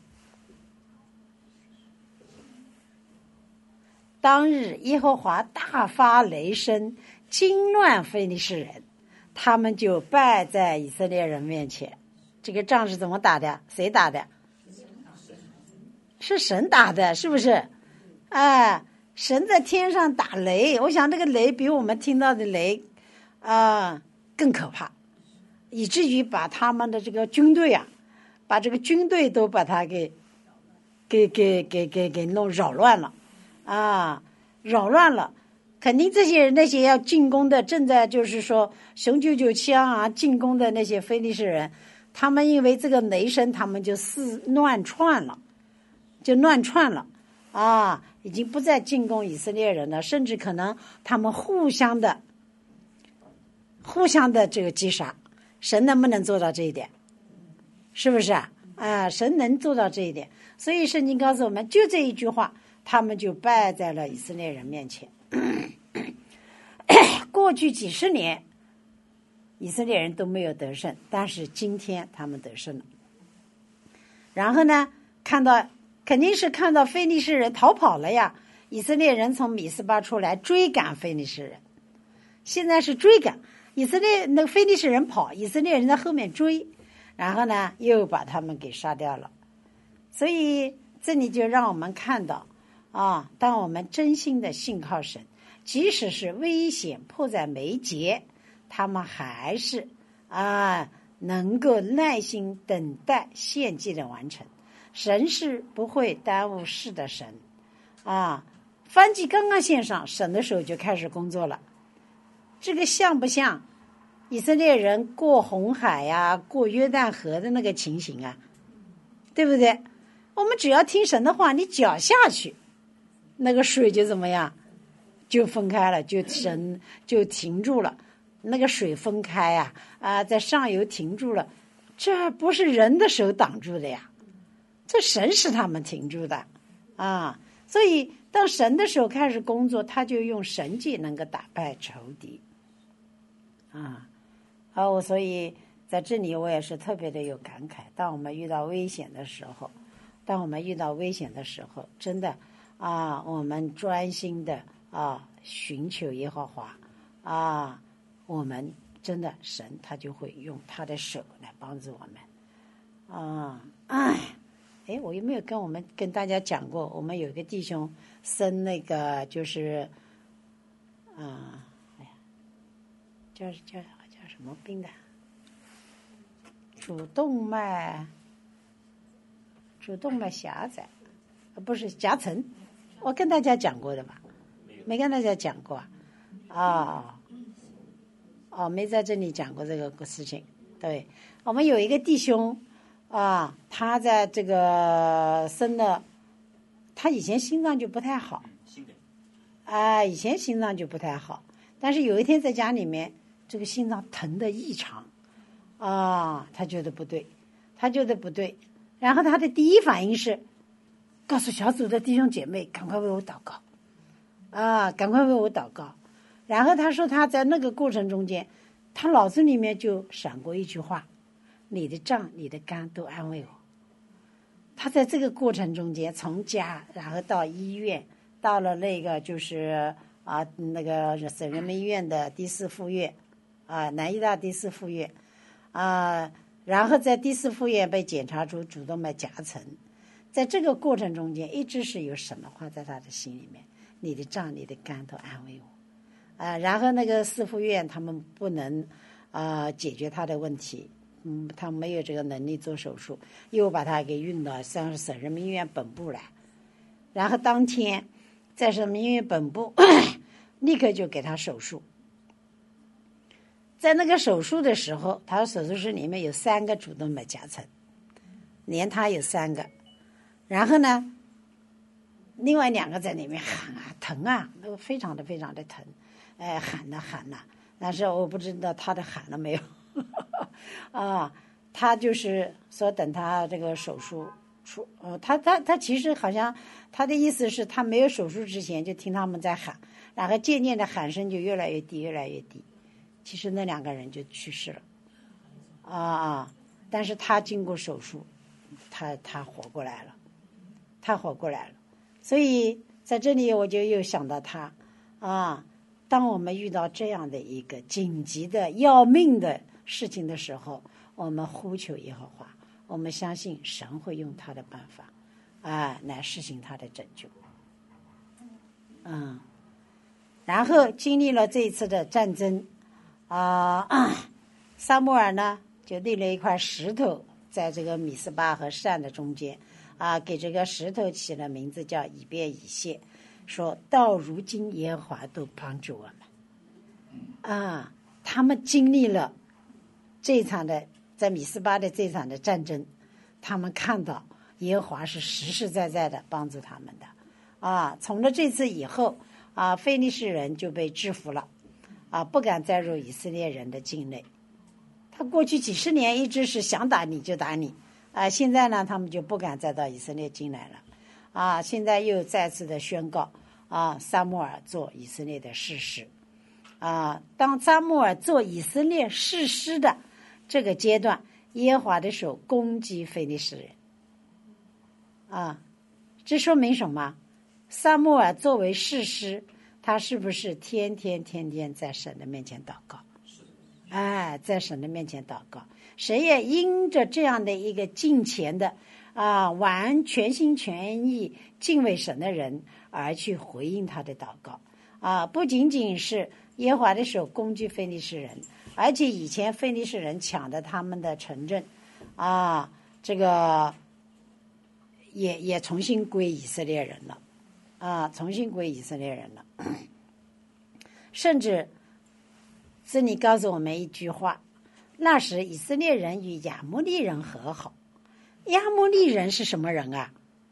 当日耶和华大发雷声，惊乱非利士人，他们就败在以色列人面前。这个仗是怎么打的？谁打的？是神打的，是不是？神在天上打雷，我想这个雷比我们听到的雷更可怕，以至于把他们的这个军队把这个军队都把它给弄扰乱了扰乱了。肯定这些人那些要进攻的，正在就是说雄赳赳枪进攻的那些非利士人，他们因为这个雷声，他们就乱窜了已经不再进攻以色列人了，甚至可能他们互相的这个击杀。神能不能做到这一点？是不是神能做到这一点。所以圣经告诉我们，就这一句话，他们就败在了以色列人面前。过去几十年以色列人都没有得胜，但是今天他们得胜了。然后呢，肯定是看到非利士人逃跑了呀，以色列人从米斯巴出来追赶非利士人。现在是追赶那个非利士人跑，以色列人在后面追，然后呢又把他们给杀掉了。所以这里就让我们看到当我们真心的信靠神，即使是危险迫在眉睫， 他们还是能够耐心等待献祭的完成。神是不会耽误事的神燔祭刚刚献上，神的手就开始工作了。这个像不像以色列人过红海呀、过约旦河的那个情形啊？对不对？我们只要听神的话，你脚下去，那个水就怎么样，就分开了，神就停住了。那个水分开在上游停住了，这不是人的手挡住的呀，这神使他们停住的所以当神的手开始工作，他就用神迹能够打败仇敌所以在这里我也是特别的有感慨。当我们遇到危险的时候，真的我们专心的寻求耶和华我们真的神他就会用他的手来帮助我们我有没有跟大家讲过，我们有一个弟兄生那个就是叫什么病的，主动脉狭窄不是夹层，我跟大家讲过的吧？没跟大家讲过没在这里讲过这个事情。对，我们有一个弟兄他在这个生的，他以前心脏就不太好以前心脏就不太好，但是有一天在家里面，这个心脏疼得异常他觉得不对，然后他的第一反应是告诉小组的弟兄姐妹赶快为我祷告然后他说他在那个过程中间，他脑子里面就闪过一句话，你的脏你的肝都安慰我。他在这个过程中间从家然后到医院，到了那个就是那个省人民医院的第4附院南医大第4附院然后在第4附院被检查出主动脉夹层。在这个过程中间一直是有什么话在他的心里面，你的脏你的肝都安慰我然后那个4附院他们不能解决他的问题他没有这个能力做手术，又把他给运到省人民医院本部来，然后当天在省人民医院本部立刻就给他手术。在那个手术的时候，他手术室里面有3个主动脉夹层，连他有3个，然后呢另外2个在里面喊疼那个非常的疼喊了，但是我不知道他的喊了没有他就是说等他这个手术出他其实好像他的意思是他没有手术之前就听他们在喊，然后渐渐的喊声就越来越低，其实那2个人就去世了但是他经过手术他活过来了，所以在这里我就又想到他当我们遇到这样的一个紧急的要命的事情的时候，我们呼求耶和华，我们相信神会用他的办法来实行他的拯救然后经历了这一次的战争撒母耳呢就立了一块石头在这个米斯巴和善的中间给这个石头起了名字叫以便以谢，说到如今耶和华都帮助我们他们经历了这一场的在米斯巴的这场的战争，他们看到耶和华是实实在在的帮助他们的从了这次以后非利士人就被制服了不敢再入以色列人的境内。他过去几十年一直是想打你就打你现在呢他们就不敢再到以色列境来了现在又再次的宣告撒母耳做以色列的士师当撒母耳做以色列士师的这个阶段，耶和华的手攻击非利士人这说明什么？撒母耳作为士师，他是不是天天在神的面前祷告？在神的面前祷告，谁也因着这样的一个敬虔的全心全意敬畏神的人而去回应他的祷告不仅仅是耶和华的手攻击非利士人， 而且以前非利士人抢的他们的城镇，啊，这个也重新归以色列人了，啊，重新归以色列人了。甚至这里告诉我们一句话：那时以色列人与亚摩利人和好。亚摩利人是什么人啊？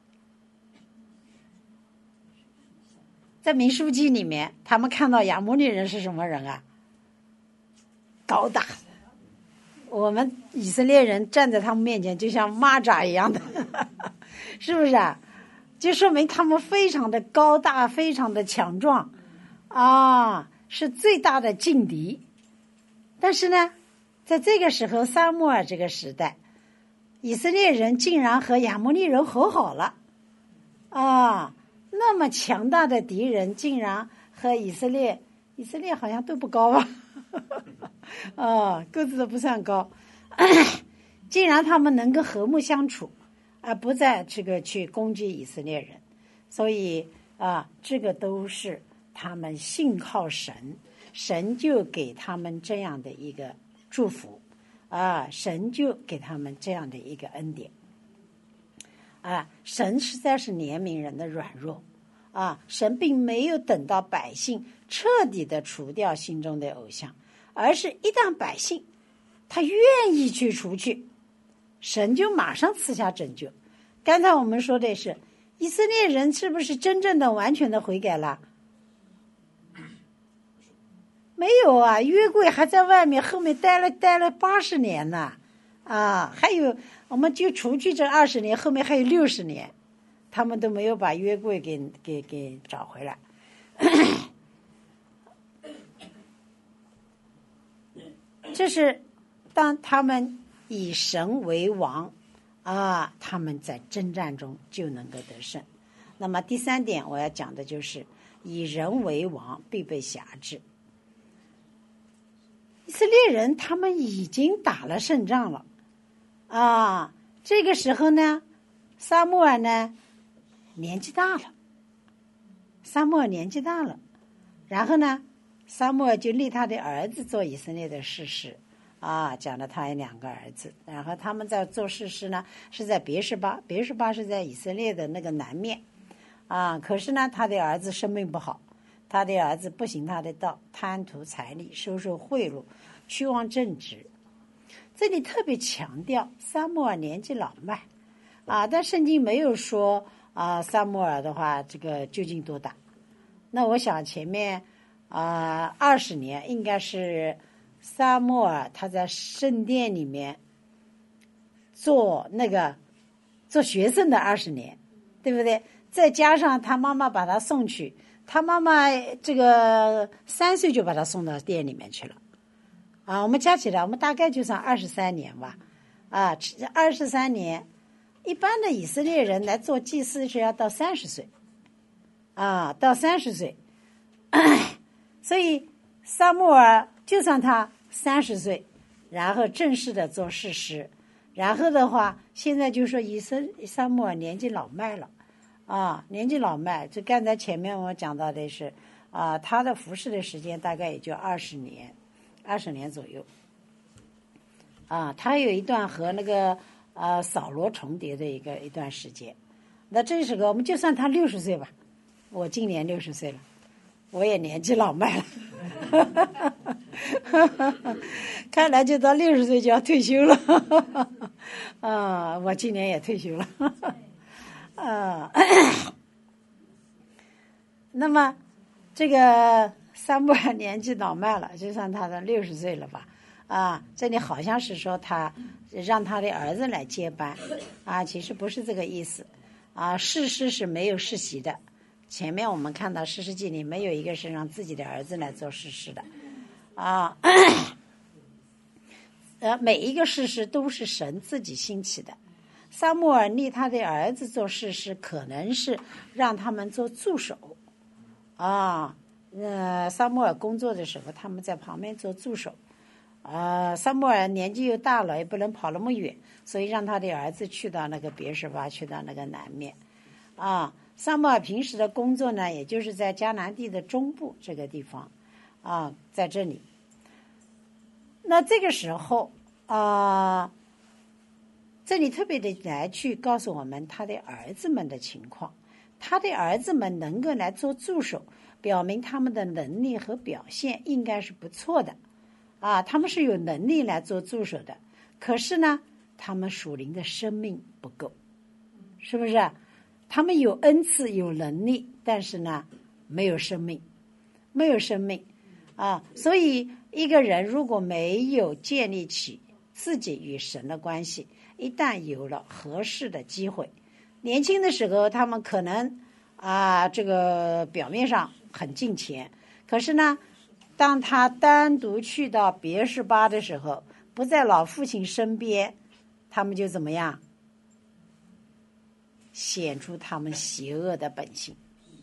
在民数记里面，他们看到亚摩利人是什么人啊？高大，我们以色列人站在他们面前就像蚂蚱一样的，是不是啊？就说明他们非常的高大，非常的强壮，啊，是最大的劲敌。但是呢，在这个时候，撒母耳这个时代，以色列人竟然和亚摩利人和好了，啊，那么强大的敌人竟然和以色列好像都不高吧，啊，个子都不算高，竟然他们能够和睦相处，而不再这个去攻击以色列人，所以啊，这个都是他们信靠神，神就给他们这样的一个祝福。啊，神就给他们这样的一个恩典。啊，神实在是怜悯人的软弱。啊，神并没有等到百姓彻底的除掉心中的偶像，而是一旦百姓他愿意去除去，神就马上赐下拯救。刚才我们说的是以色列人是不是真正的完全的悔改了？没有啊，约柜还在外面，后面待了80年呢，啊，还有我们就除去这20年，后面还有60年，他们都没有把约柜给找回来。这是当他们以神为王啊，他们在征战中就能够得胜。那么第3点我要讲的就是以人为王必被辖制。以色列人他们已经打了胜仗了，啊，这个时候呢，撒母耳呢年纪大了，然后呢，撒母耳就立他的儿子做以色列的士师，啊，讲了他有2个儿子，然后他们在做士师呢，是在别是巴是在以色列的那个南面，啊，可是呢，他的儿子生命不好。他的儿子不行他的道，贪图财力，收受贿赂，屈枉正直。这里特别强调撒母耳年纪老迈，啊，但圣经没有说啊，撒母耳的话这个究竟多大？那我想前面20年应该是撒母耳他在圣殿里面做学生的20年，对不对？再加上他妈妈把他送去。他妈妈这个3岁就把他送到店里面去了，啊，我们加起来，我们大概就算23年吧，啊，23年，一般的以色列人来做祭司是要到30岁，啊，到30岁，所以撒母耳就算他30岁，然后正式的做士师，然后的话，现在就说撒母耳年纪老迈了。啊，年纪老迈，就刚才前面我讲到的是，啊，他的服侍的时间大概也就20年左右，啊，他有一段和那个扫罗重叠的一段时间。那这时候我们就算他60岁吧，我今年60岁了，我也年纪老迈了，看来就到60岁就要退休了，啊，我今年也退休了。那么这个撒母耳年纪老迈了，就算他的60岁了吧？啊，这里好像是说他让他的儿子来接班，啊，其实不是这个意思，啊，士师是没有世袭的。前面我们看到士师记里没有一个是让自己的儿子来做士师的，啊，每一个士师都是神自己兴起的。撒母耳立他的儿子做士师，可能是让他们做助手，啊，撒母耳工作的时候，他们在旁边做助手，啊，撒母耳年纪又大了，也不能跑那么远，所以让他的儿子去到那个别是巴，去到那个南面，啊，撒母耳平时的工作呢，也就是在迦南地的中部这个地方，啊，在这里。 那这个时候这里特别的来去告诉我们他的儿子们的情况，他的儿子们能够来做助手，表明他们的能力和表现应该是不错的他们是有能力来做助手的，可是呢他们属灵的生命不够，是不是？他们有恩赐有能力，但是呢没有生命所以一个人如果没有建立起自己与神的关系，一旦有了合适的机会，年轻的时候他们可能这个表面上很敬虔，可是呢当他单独去到别是巴的时候，不在老父亲身边，他们就怎么样显出他们邪恶的本性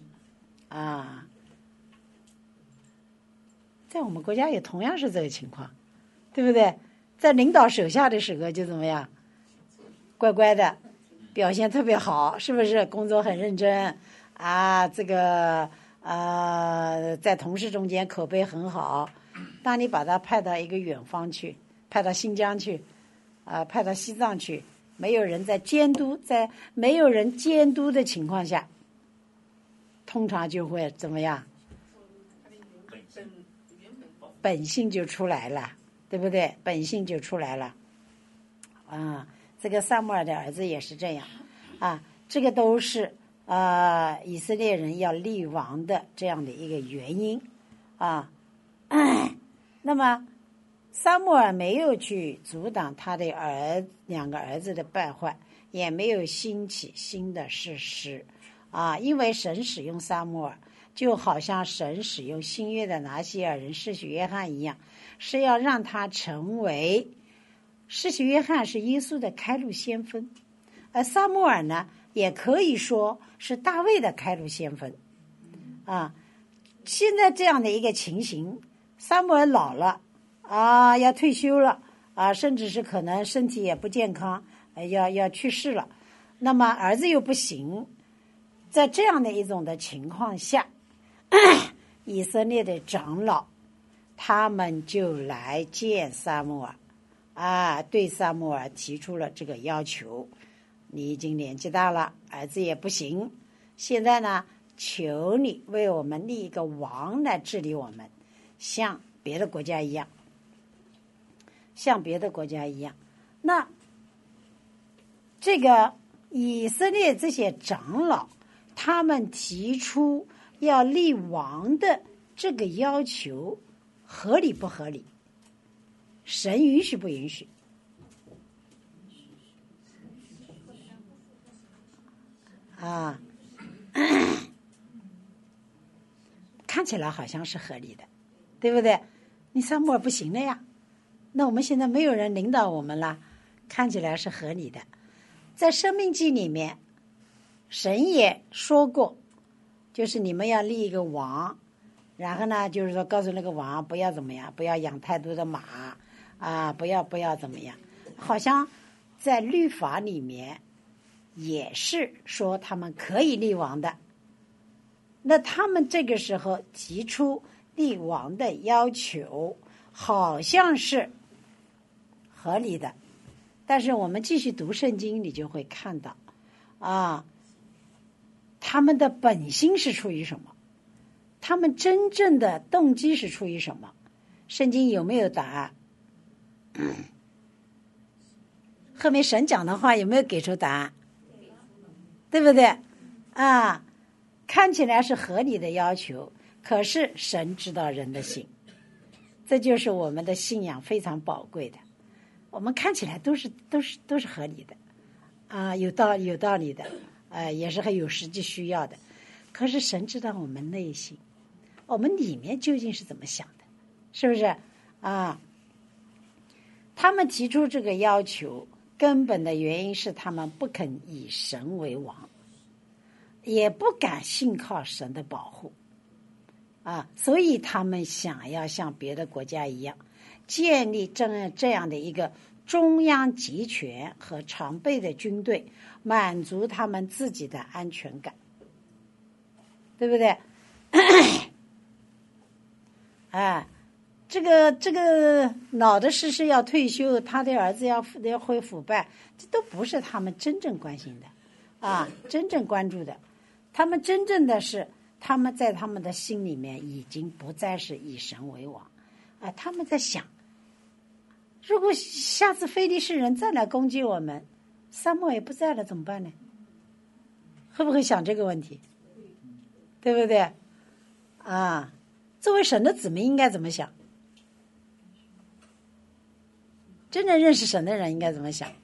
在我们国家也同样是这个情况，对不对？在领导手下的时候就怎么样，乖乖的表现特别好，是不是？工作很认真这个在同事中间口碑很好。当你把他派到一个远方去，派到新疆去派到西藏去，没有人在没有人监督的情况下，通常就会怎么样，本性就出来了，对不对？本性就出来了这个撒母耳的儿子也是这样这个都是以色列人要立王的这样的一个原因那么撒母耳没有去阻挡他的两个儿子的败坏，也没有兴起新的事实因为神使用撒母耳，就好像神使用新约的拿西尔人施洗约翰一样，是要让他成为施洗约翰是耶稣的开路先锋，而撒母耳呢也可以说是大卫的开路先锋现在这样的一个情形，撒母耳老了要退休了甚至是可能身体也不健康要去世了，那么儿子又不行，在这样的一种的情况下以色列的长老他们就来见撒母耳对撒母耳提出了这个要求，你已经年纪大了，儿子也不行，现在呢求你为我们立一个王来治理我们，像别的国家一样。那这个以色列这些长老他们提出要立王的这个要求合理不合理？神允许不允许？看起来好像是合理的，对不对？你撒母耳不行了呀，那我们现在没有人领导我们了，看起来是合理的。在申命记里面神也说过，就是你们要立一个王，然后呢就是说告诉那个王不要怎么样，不要养太多的马不要怎么样，好像在律法里面也是说他们可以立王的。那他们这个时候提出立王的要求好像是合理的，但是我们继续读圣经你就会看到他们的本心是出于什么，他们真正的动机是出于什么，圣经有没有答案？后面神讲的话有没有给出答案？对不对看起来是合理的要求，可是神知道人的心，这就是我们的信仰非常宝贵的。我们看起来都是合理的有道理的也是很有实际需要的，可是神知道我们内心，我们里面究竟是怎么想的，是不是他们提出这个要求根本的原因是他们不肯以神为王，也不敢信靠神的保护所以他们想要像别的国家一样建立这样的一个中央集权和常备的军队，满足他们自己的安全感，对不对这个老的士师要退休，他的儿子要会腐败，这都不是他们真正关心的啊，真正关注的。他们真正的是，他们在他们的心里面已经不再是以神为王啊，他们在想，如果下次非利士人再来攻击我们，撒母耳也不在了怎么办呢？会不会想这个问题？对不对？啊，作为神的子民应该怎么想？真正认识神的人应该怎么想？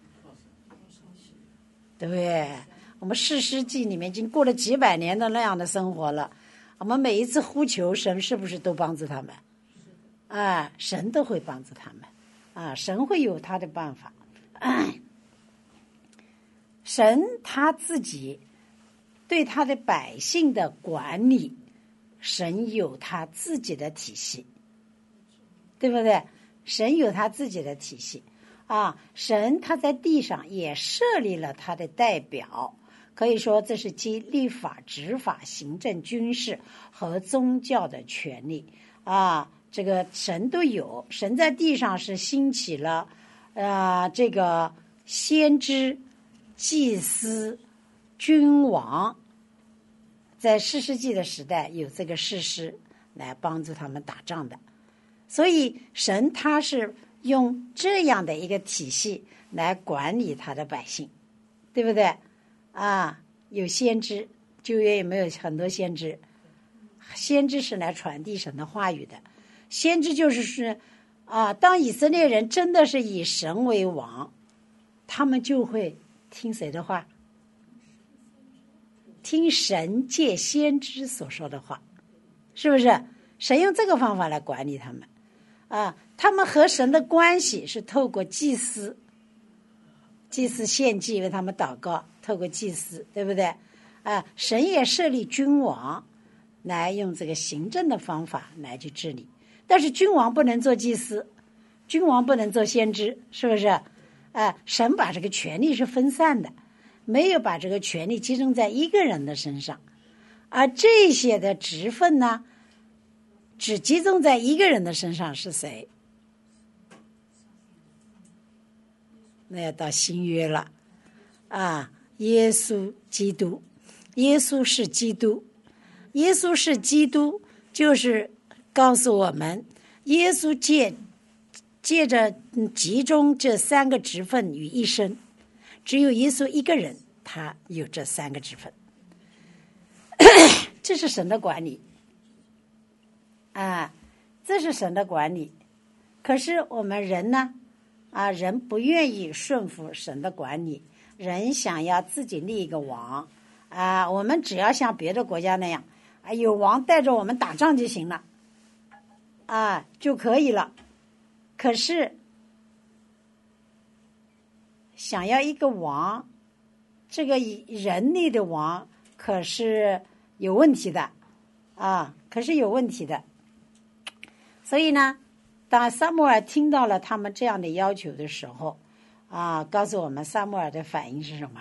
对，我们士师记里面已经过了几百年的那样的生活了，我们每一次呼求神，是不是都帮助他们？啊，神都会帮助他们，啊，神会有他的办法。神他自己对他的百姓的管理，神有他自己的体系，对不对？神有他自己的体系啊，神他在地上也设立了他的代表，可以说这是集立法、执法、行政、军事和宗教的权利啊，这个神都有。神在地上是兴起了这个先知、祭司、君王，在士师记的时代有这个士师来帮助他们打仗的。所以神他是用这样的一个体系来管理他的百姓，对不对啊？有先知，旧约也没有很多先知，先知是来传递神的话语的。先知就是当以色列人真的是以神为王，他们就会听谁的话？听神借先知所说的话，是不是？神用这个方法来管理他们啊，他们和神的关系是透过祭司献祭为他们祷告，透过祭司，对不对啊？神也设立君王来用这个行政的方法来去治理，但是君王不能做祭司，君王不能做先知，是不是神把这个权力是分散的，没有把这个权力集中在一个人的身上，而这些的职分呢只集中在一个人的身上，是谁？那要到新约了耶稣基督，耶稣是基督，耶稣是基督，就是告诉我们，耶稣借着集中这三个职分于一身，只有耶稣一个人，他有这三个职分，这是神的管理这是神的管理。可是我们人呢人不愿意顺服神的管理，人想要自己立一个王我们只要像别的国家那样有王带着我们打仗就行了就可以了。可是想要一个王，这个人立的王可是有问题的可是有问题的。所以呢，当撒母耳听到了他们这样的要求的时候告诉我们撒母耳的反应是什么？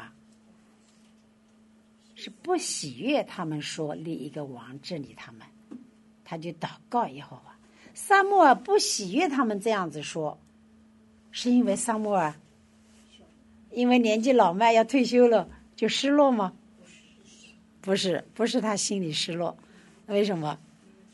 是不喜悦他们说立一个王治理他们，他就祷告耶和华。撒母耳不喜悦他们这样子说，是因为撒母耳因为年纪老迈要退休了就失落吗？不是他心里失落。为什么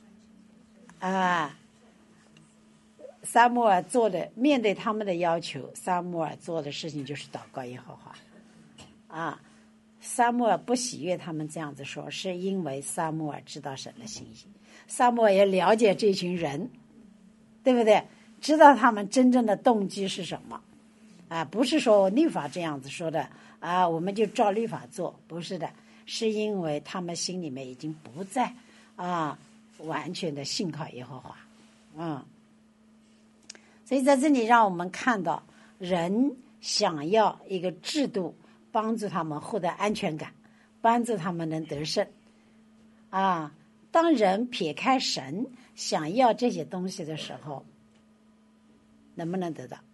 撒母耳做的，面对他们的要求，撒母耳做的事情就是祷告耶和华撒母耳不喜悦他们这样子说，是因为撒母耳知道神的心意，撒母耳也了解这群人，对不对？知道他们真正的动机是什么不是说我律法这样子说的我们就照律法做，不是的，是因为他们心里面已经不再完全的信靠耶和华所以在这里让我们看到，人想要一个制度帮助他们获得安全感，帮助他们能得胜当人撇开神想要这些东西的时候，能不能得到？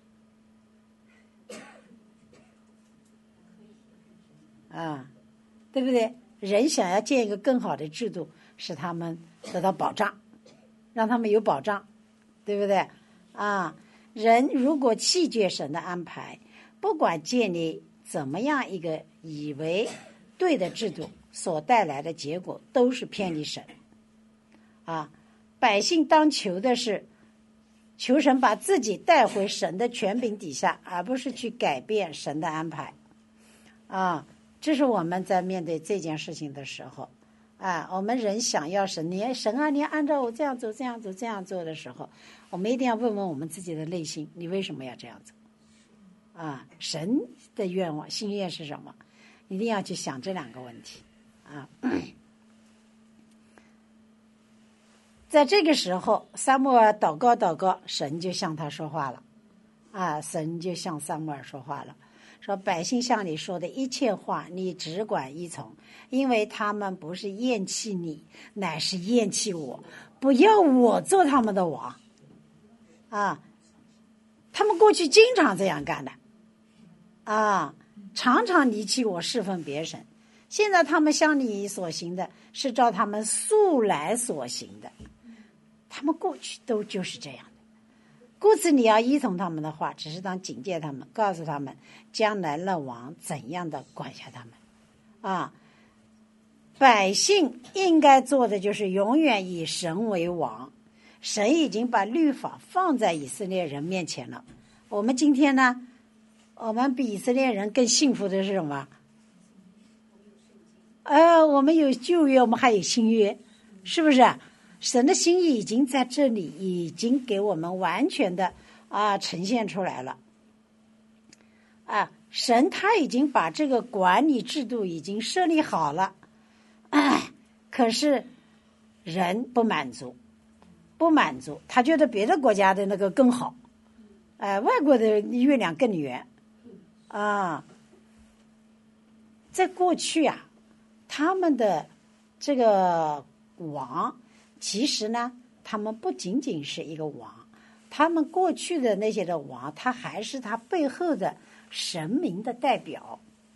对不对？人想要建一个更好的制度，使他们得到保障，让他们有保障， 对不对？人如果弃绝神的安排，不管建立怎么样一个以为对的制度，所带来的结果都是偏离神。百姓当求的是求神把自己带回神的权柄底下，而不是去改变神的安排。这是我们在面对这件事情的时候，我们人想要神，你按照我这样走这样走这样做的时候，我们一定要问问我们自己的内心，你为什么要这样走？神的愿望心愿是什么？一定要去想这两个问题。在这个时候，撒母耳祷告，神就向他说话了。神就向撒母耳说话了，说百姓向你说的一切话，你只管依从，因为他们不是厌弃你，乃是厌弃我，不要我做他们的王。他们过去经常这样干的，常常离弃我，侍奉别神。现在他们向你所行的是照他们素来所行的，他们过去都就是这样的。故此你要依从他们的话，只是当警戒他们，告诉他们将来那王怎样的管辖他们。百姓应该做的就是永远以神为王。神已经把律法放在以色列人面前了。我们今天呢，我们比以色列人更幸福的是什么？我们有旧约，我们还有新约，是不是？神的心意已经在这里，已经给我们完全的呈现出来了。神他已经把这个管理制度已经设立好了，可是人不满足，他觉得别的国家的那个更好，外国的月亮更圆。在过去他们的这个王，其实呢，他们不仅仅是一个王，他们过去的那些的王，他还是他背后的神明的代表。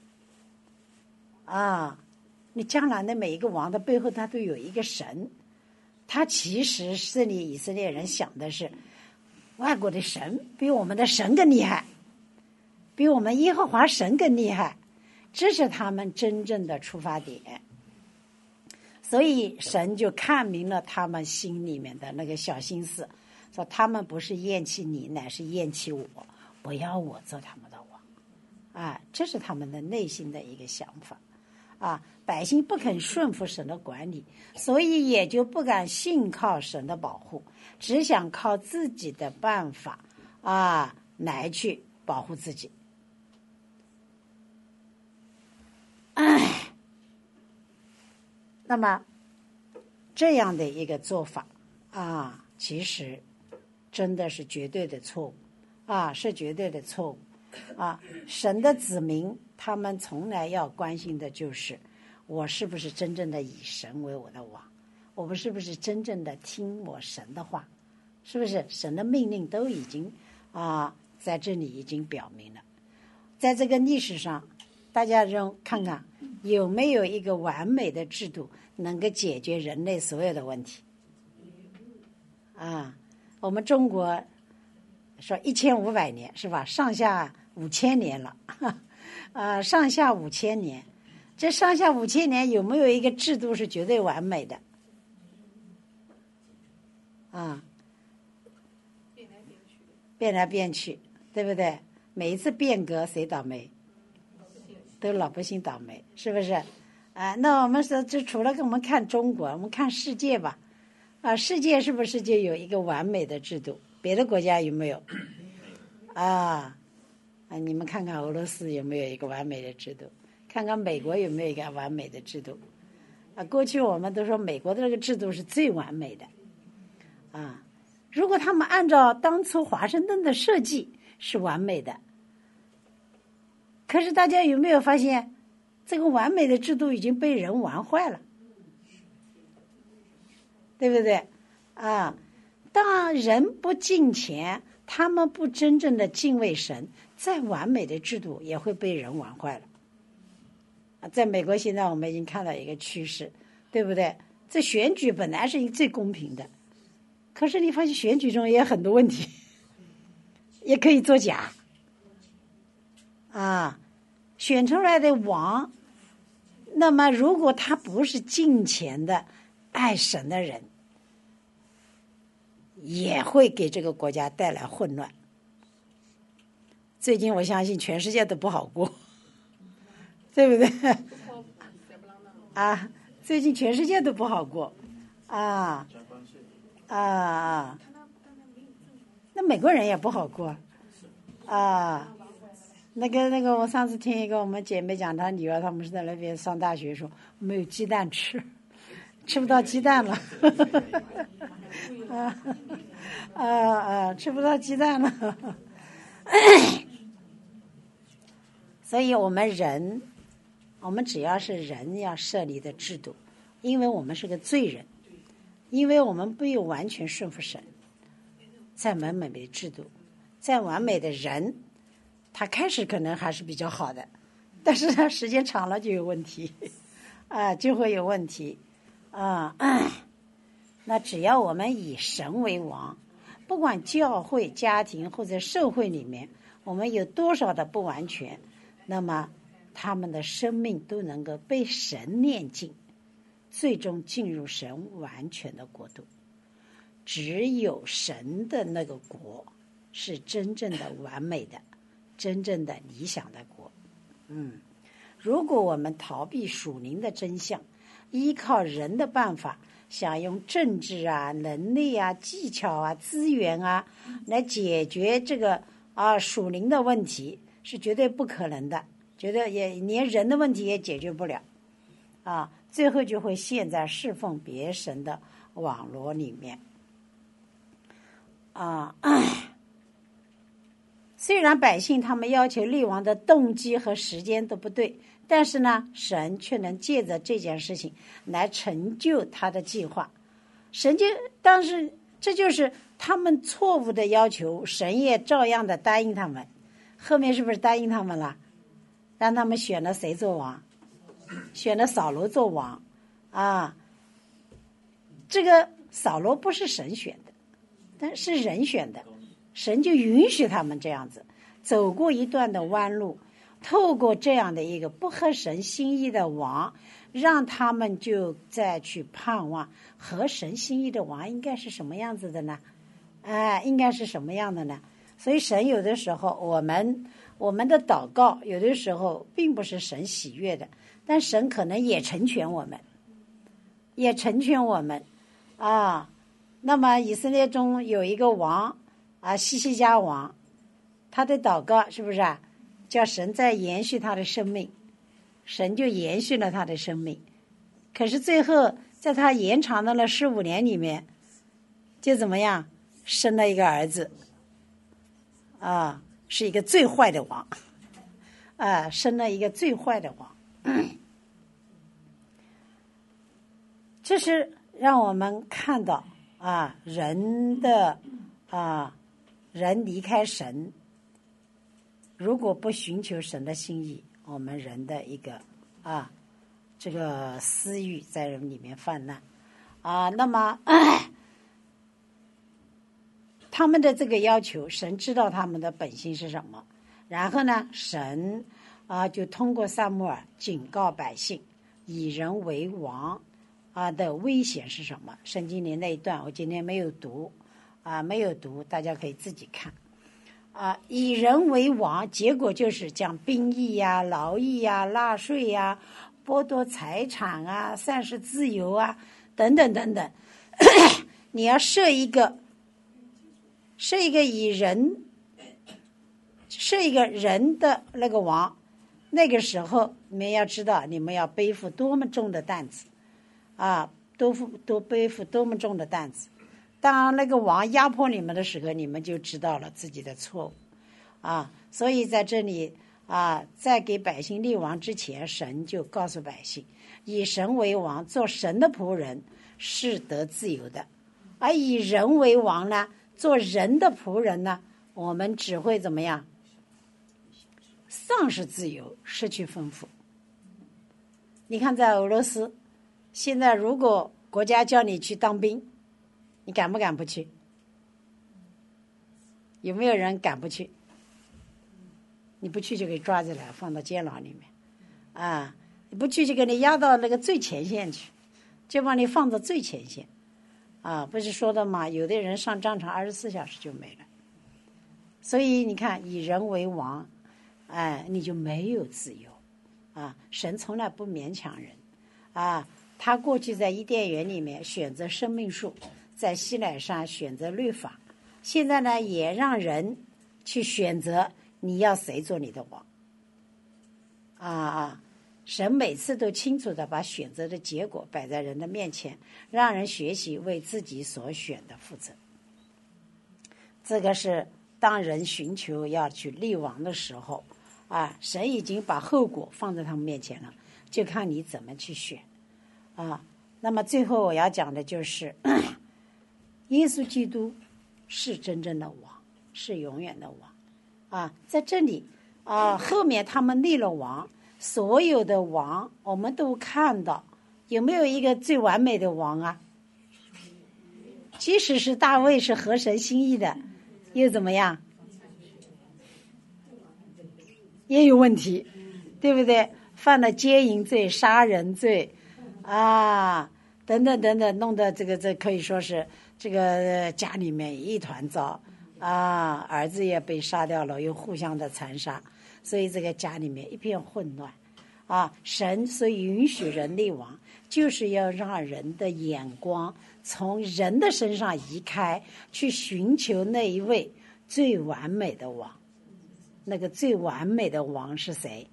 你将来的每一个王的背后，他都有一个神。他其实是你以色列人想的是，外国的神比我们的神更厉害，比我们耶和华神更厉害，这是他们真正的出发点。所以神就看明了他们心里面的那个小心思，说他们不是厌弃你，乃是厌弃我，不要我做他们的王。这是他们的内心的一个想法。百姓不肯顺服神的管理，所以也就不敢信靠神的保护，只想靠自己的办法来去保护自己。那么这样的一个做法其实真的是绝对的错误是绝对的错误神的子民他们从来要关心的就是我是不是真正的以神为我的王，我们是不是真正的听我神的话，是不是神的命令都已经在这里已经表明了。在这个历史上，大家看看有没有一个完美的制度能够解决人类所有的问题我们中国说1500年是吧，上下5000年了上下5000年，这上下5000年有没有一个制度是绝对完美的变来变去，对不对？每一次变革谁倒霉？都老百姓倒霉，是不是那我们说，就除了我们看中国，我们看世界吧世界是不是就有一个完美的制度？别的国家有没有你们看看俄罗斯有没有一个完美的制度，看看美国有没有一个完美的制度过去我们都说美国的这个制度是最完美的如果他们按照当初华盛顿的设计是完美的，可是大家有没有发现这个完美的制度已经被人玩坏了，对不对当人不敬虔，他们不真正的敬畏神，再完美的制度也会被人玩坏了在美国现在我们已经看到一个趋势，对不对？这选举本来是最公平的可是你发现选举中也有很多问题，也可以作假啊。选出来的王，那么如果他不是敬虔的爱神的人，也会给这个国家带来混乱。最近我相信全世界都不好过，对不对？啊，最近全世界都不好过，啊，那美国人也不好过，啊。那个，我上次听一个我们姐妹讲，她女儿他们是在那边上大学，说没有鸡蛋吃，吃不到鸡蛋了，吃不到鸡蛋了。所以我们只要是人要设立的制度，因为我们是个罪人，因为我们没有完全顺服神，再完美的制度，再完美的人。他开始可能还是比较好的，但是他时间长了就有问题，就会有问题，那只要我们以神为王，不管教会、家庭或者社会里面，我们有多少的不完全，那么他们的生命都能够被神炼净，最终进入神完全的国度。只有神的那个国是真正的完美的。真正的理想的国，如果我们逃避属灵的真相，依靠人的办法，想用政治啊、能力啊、技巧啊、资源啊来解决这个属灵的问题，是绝对不可能的，觉得也连人的问题也解决不了，最后就会陷在侍奉别神的网络里面，虽然百姓他们要求立王的动机和时间都不对，但是呢，神却能借着这件事情来成就他的计划。但是这就是他们错误的要求，神也照样的答应他们。后面是不是答应他们了？让他们选了谁做王？选了扫罗做王这个扫罗不是神选的，但是人选的。神就允许他们这样子走过一段的弯路，透过这样的一个不合神心意的王，让他们就再去盼望合神心意的王应该是什么样子的呢？应该是什么样的呢？所以神有的时候我们的祷告有的时候并不是神喜悦的，但神可能也成全我们，那么以色列中有一个王西西家王，他的祷告是不是叫神再延续他的生命，神就延续了他的生命。可是最后在他延长的了15年里面，就怎么样，生了一个儿子是一个最坏的王生了一个最坏的王这是让我们看到人离开神，如果不寻求神的心意，我们人的一个这个私欲在人里面泛滥那么他们的这个要求，神知道他们的本性是什么，然后呢，神就通过撒母耳警告百姓，以人为王的危险是什么？圣经里那一段我今天没有读大家可以自己看以人为王，结果就是将兵役劳役纳税剥夺财产丧失自由等等等等你要设一个一个人的那个王，那个时候你们要知道，你们要背负多么重的担子多背负多么重的担子。当那个王压迫你们的时候，你们就知道了自己的错误所以在这里在给百姓立王之前，神就告诉百姓，以神为王，做神的仆人是得自由的，而以人为王呢，做人的仆人呢，我们只会怎么样？丧失自由，失去丰富。你看在俄罗斯，现在如果国家叫你去当兵你敢不敢不去？有没有人敢不去？你不去就给抓起来放到监牢里面，啊，你不去就给你押到那个最前线去，就把你放到最前线，啊，不是说的嘛？有的人上战场24小时就没了。所以你看，以人为王，哎，你就没有自由，啊，神从来不勉强人，啊，他过去在伊甸园里面选择生命树，在西乃山选择律法，现在呢也让人去选择你要谁做你的王，神每次都清楚地把选择的结果摆在人的面前，让人学习为自己所选的负责。这个是当人寻求要去立王的时候，啊，神已经把后果放在他们面前了，就看你怎么去选，啊。那么最后我要讲的就是耶稣基督是真正的王，是永远的王，啊，在这里啊，后面他们立了王，所有的王我们都看到，有没有一个最完美的王啊？即使是大卫是合神心意的，又怎么样？也有问题，对不对？犯了奸淫罪、杀人罪，啊，等等等等，弄得这可以说是这个家里面一团糟啊，儿子也被杀掉了，又互相的残杀，所以这个家里面一片混乱啊。神所以允许人立王，就是要让人的眼光从人的身上移开，去寻求那一位最完美的王。那个最完美的王是谁？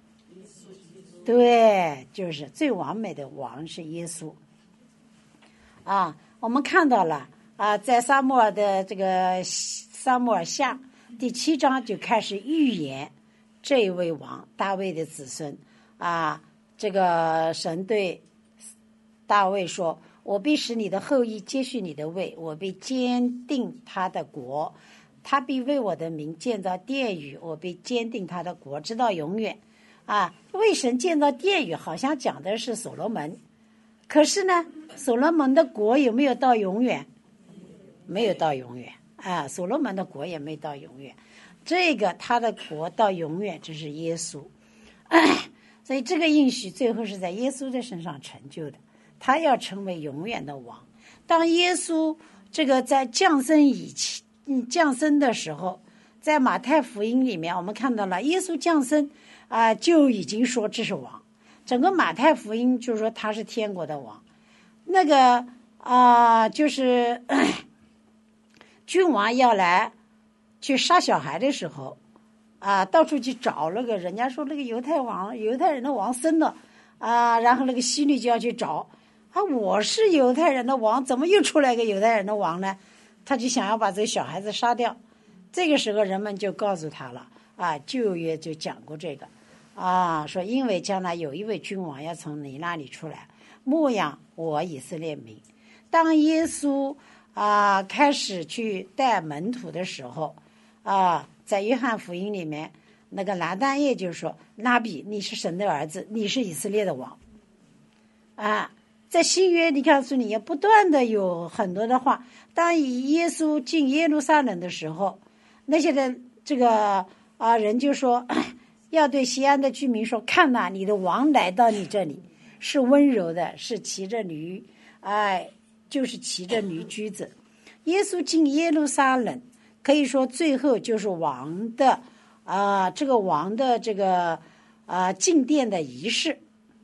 对，就是最完美的王是耶稣。啊，我们看到了啊，在撒母耳的这个撒母耳下第7章就开始预言这一位王大卫的子孙啊，这个神对大卫说：“我必使你的后裔接续你的位，我必坚定他的国。他必为我的名建造殿宇，我必坚定他的国，直到永远。”啊，为神建造殿宇，好像讲的是所罗门，可是呢，所罗门的国有没有到永远？没有到永远啊，所罗门的国也没到永远。这个他的国到永远，这是耶稣。所以这个应许最后是在耶稣的身上成就的，他要成为永远的王。当耶稣这个在降生的时候，在马太福音里面我们看到了耶稣降生啊，就已经说这是王。整个马太福音就是说他是天国的王。那个就是君王要来去杀小孩的时候啊，到处去找那个人家说那个犹太人的王生了啊，然后那个希律就要去找啊，我是犹太人的王，怎么又出来个犹太人的王呢？他就想要把这个小孩子杀掉。这个时候人们就告诉他了啊，旧约就讲过这个啊，说因为将来有一位君王要从你那里出来，牧养我以色列民。当耶稣开始去带门徒的时候啊，在约翰福音里面，那个拿但业就说：“拉比，你是神的儿子，你是以色列的王。”啊，在新约你告诉你也不断的有很多的话。当耶稣进耶路撒冷的时候，那些的这个人就说，要对西安的居民说：“看哪，你的王来到你这里，是温柔的，是骑着驴，就是骑着驴驹子。”耶稣进耶路撒冷，可以说最后就是王的这个王的这个进殿的仪式，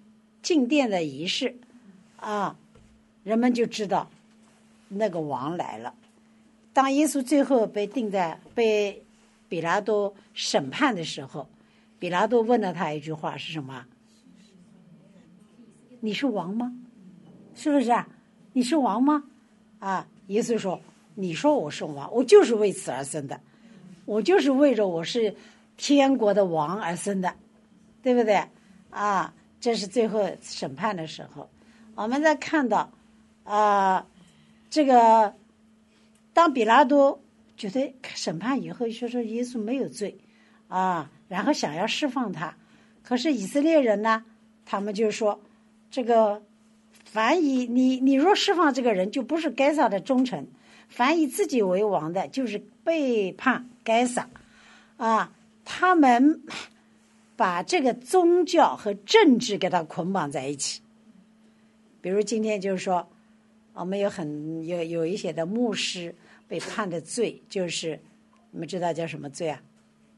人们就知道那个王来了。当耶稣最后被比拉多审判的时候，比拉多问了他一句话是什么？你是王吗？是不是啊？你是王吗？耶稣说：“你说我是王，我就是为此而生的，我就是为着我是天国的王而生的，对不对？”这是最后审判的时候，我们再看到这个当比拉多觉得审判以后说耶稣没有罪然后想要释放他，可是以色列人呢，他们就说这个凡以你若释放这个人，就不是该撒的忠臣， 凡以自己为王的，就是背叛该撒啊。他们把这个宗教和政治给它捆绑在一起。比如今天就是说，我们有一些的牧师被判的罪，就是你们知道叫什么罪啊？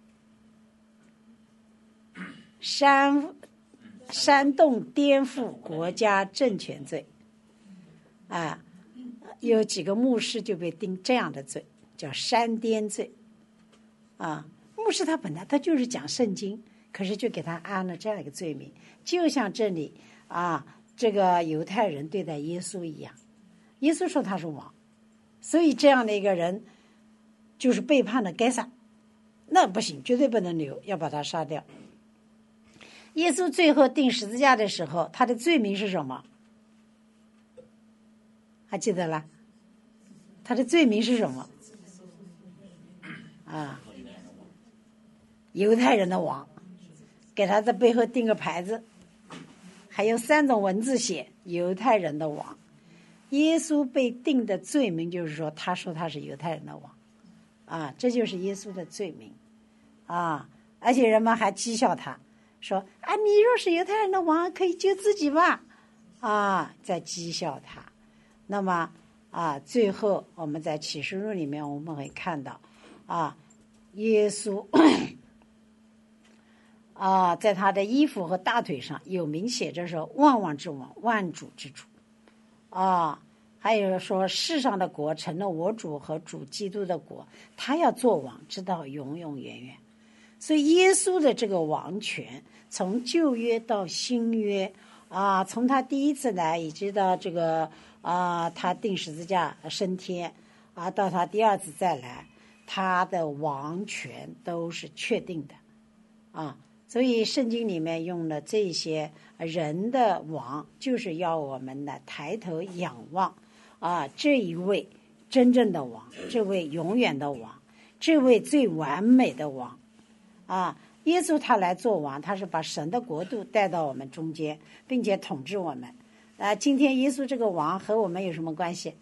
煽动颠覆国家政权罪啊。有几个牧师就被定这样的罪，叫煽颠罪啊。牧师他本来他就是讲圣经，可是就给他安了这样一个罪名，就像这里啊，这个犹太人对待耶稣一样。耶稣说他是王，所以这样的一个人就是背叛了该撒，那不行，绝对不能留，要把他杀掉。耶稣最后钉十字架的时候，他的罪名是什么？还记得了？他的罪名是什么？啊，犹太人的王，给他在背后钉个牌子，还有3种文字写犹太人的王。耶稣被定的罪名就是说，他说他是犹太人的王啊，这就是耶稣的罪名啊。而且人们还讥笑他说啊，你若是犹太人的王，可以救自己吧啊，在讥笑他。那么啊，最后我们在启示录里面我们会看到啊，耶稣啊，在他的衣服和大腿上有明写着说万王之王，万主之主啊。还有说世上的国成了我主和主基督的国，他要做王直到永永远远。所以耶稣的这个王权从旧约到新约啊，从他第一次来一直到这个啊，他钉十字架升天啊，到他第二次再来，他的王权都是确定的啊。所以圣经里面用了这些人的王，就是要我们呢抬头仰望啊，这一位真正的王，这位永远的王，这位最完美的王啊。耶稣他来做王，他是把神的国度带到我们中间，并且统治我们啊。今天耶稣这个王和我们有什么关系？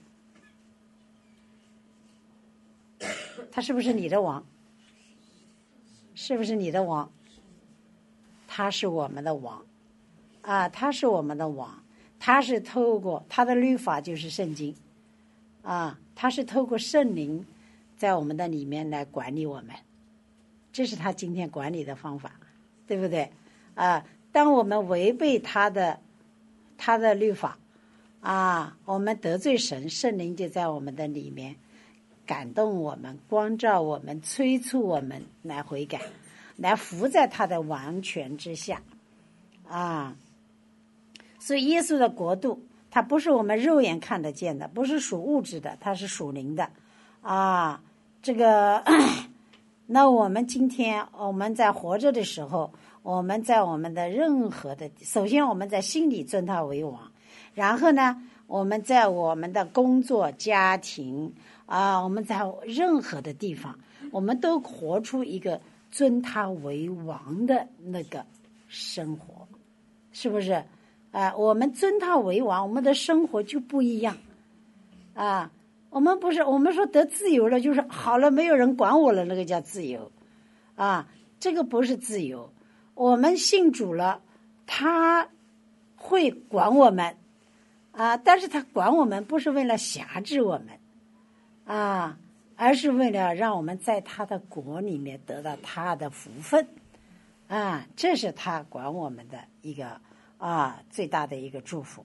他是不是你的王？是不是你的王？他是我们的王啊，他是我们的王，他是透过他的律法就是圣经啊，他是透过圣灵在我们的里面来管理我们，这是他今天管理的方法，对不对啊？当我们违背他的律法啊，我们得罪神，圣灵就在我们的里面感动我们，光照我们，催促我们来悔改，来服在他的王权之下啊。所以耶稣的国度它不是我们肉眼看得见的，不是属物质的，它是属灵的啊。这个那我们今天我们在活着的时候，我们在我们的任何的，首先我们在心里尊他为王，然后呢我们在我们的工作家庭啊，我们在任何的地方，我们都活出一个尊他为王的那个生活，是不是啊？我们尊他为王，我们的生活就不一样啊。我们不是，我们说得自由了，就是好了，没有人管我了，那个叫自由啊。这个不是自由。我们信主了，他会管我们啊，但是他管我们不是为了辖制我们啊，而是为了让我们在他的国里面得到他的福分啊，这是他管我们的一个最大的一个祝福。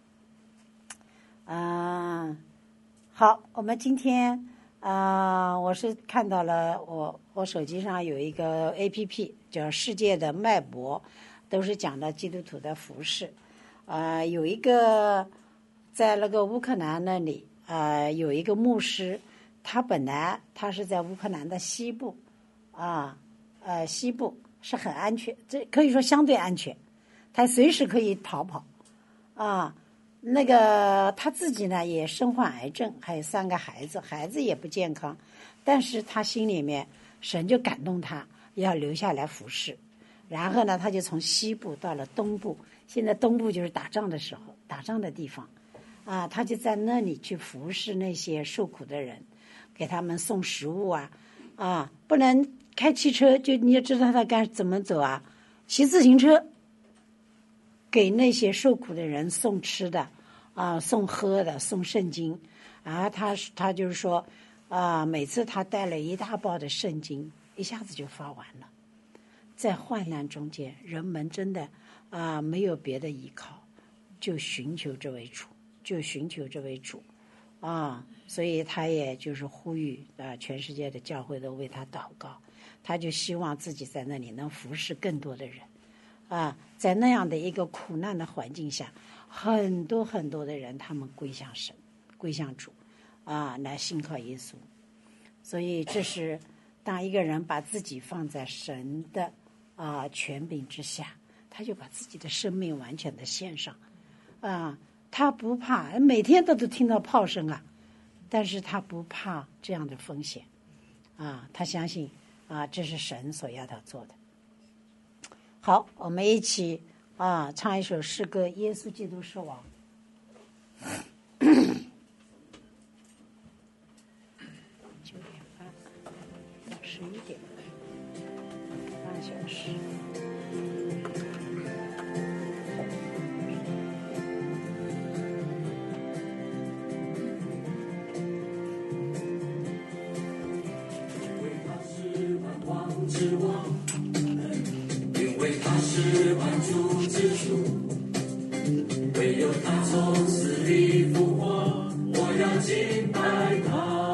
好，我们今天我是看到了我手机上有一个 APP 叫世界的脉搏，都是讲的基督徒的服饰。有一个在那个乌克兰那里有一个牧师，他本来他是在乌克兰的西部西部是很安全，这可以说相对安全，他随时可以逃跑那个他自己呢也身患癌症，还有3个孩子，孩子也不健康，但是他心里面神就感动他要留下来服侍，然后呢他就从西部到了东部，现在东部就是打仗的时候，打仗的地方他就在那里去服侍那些受苦的人，给他们送食物不能开汽车，就你也知道他怎么走骑自行车，给那些受苦的人送吃的送喝的，送圣经他就是说每次他带了一大包的圣经，一下子就发完了。在患难中间，人们真的没有别的依靠，就寻求这位主所以他也就是呼吁全世界的教会都为他祷告，他就希望自己在那里能服侍更多的人在那样的一个苦难的环境下，很多很多的人他们归向神，归向主来信靠耶稣。所以这是当一个人把自己放在神的权柄之下，他就把自己的生命完全的献上他不怕，每天都听到炮声但是他不怕这样的风险他相信这是神所要他做的。好，我们一起唱一首诗歌《耶稣基督是王》。9点半到11点，半小时。 之王，因为他是万主之主，唯有他从死里复活，我要敬拜他。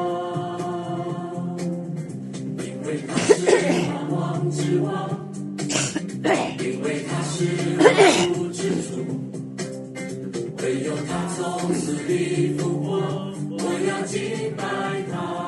因为他是万王之王，因为他是万主之主，唯有他从死里复活，我要敬拜他。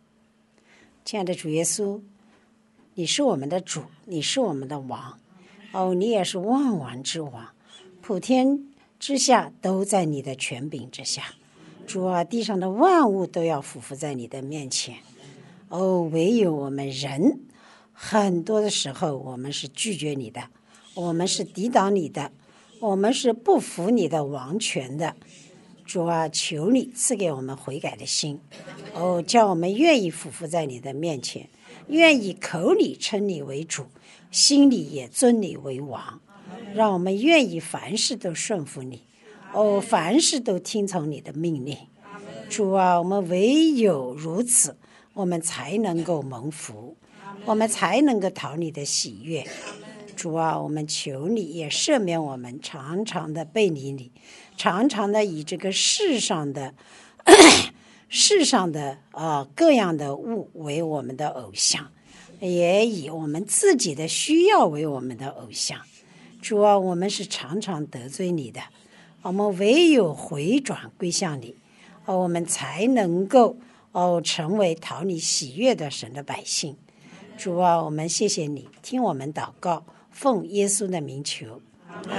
亲爱的主耶稣，你是我们的主，你是我们的王， 哦，你也是万王之王，普天之下都在你的权柄之下。主啊，地上的万物都要俯伏在你的面前。哦，唯有我们人，很多的时候我们是拒绝你的，我们是抵挡你的，我们是不服你的王权的。主啊，求你赐给我们悔改的心，哦，叫我们愿意俯伏在你的面前，愿意口里称你为主，心里也尊你为王，让我们愿意凡事都顺服你，哦，凡事都听从你的命令。主啊，我们唯有如此，我们才能够蒙福，我们才能够讨你的喜悦。主啊，我们求你也赦免我们常常的背离你，常常的以这个世上的各样的物为我们的偶像，也以我们自己的需要为我们的偶像。主啊，我们是常常得罪你的，我们唯有回转归向你，我们才能够成为讨你喜悦的神的百姓。主啊，我们谢谢你，听我们祷告，奉耶稣的名求。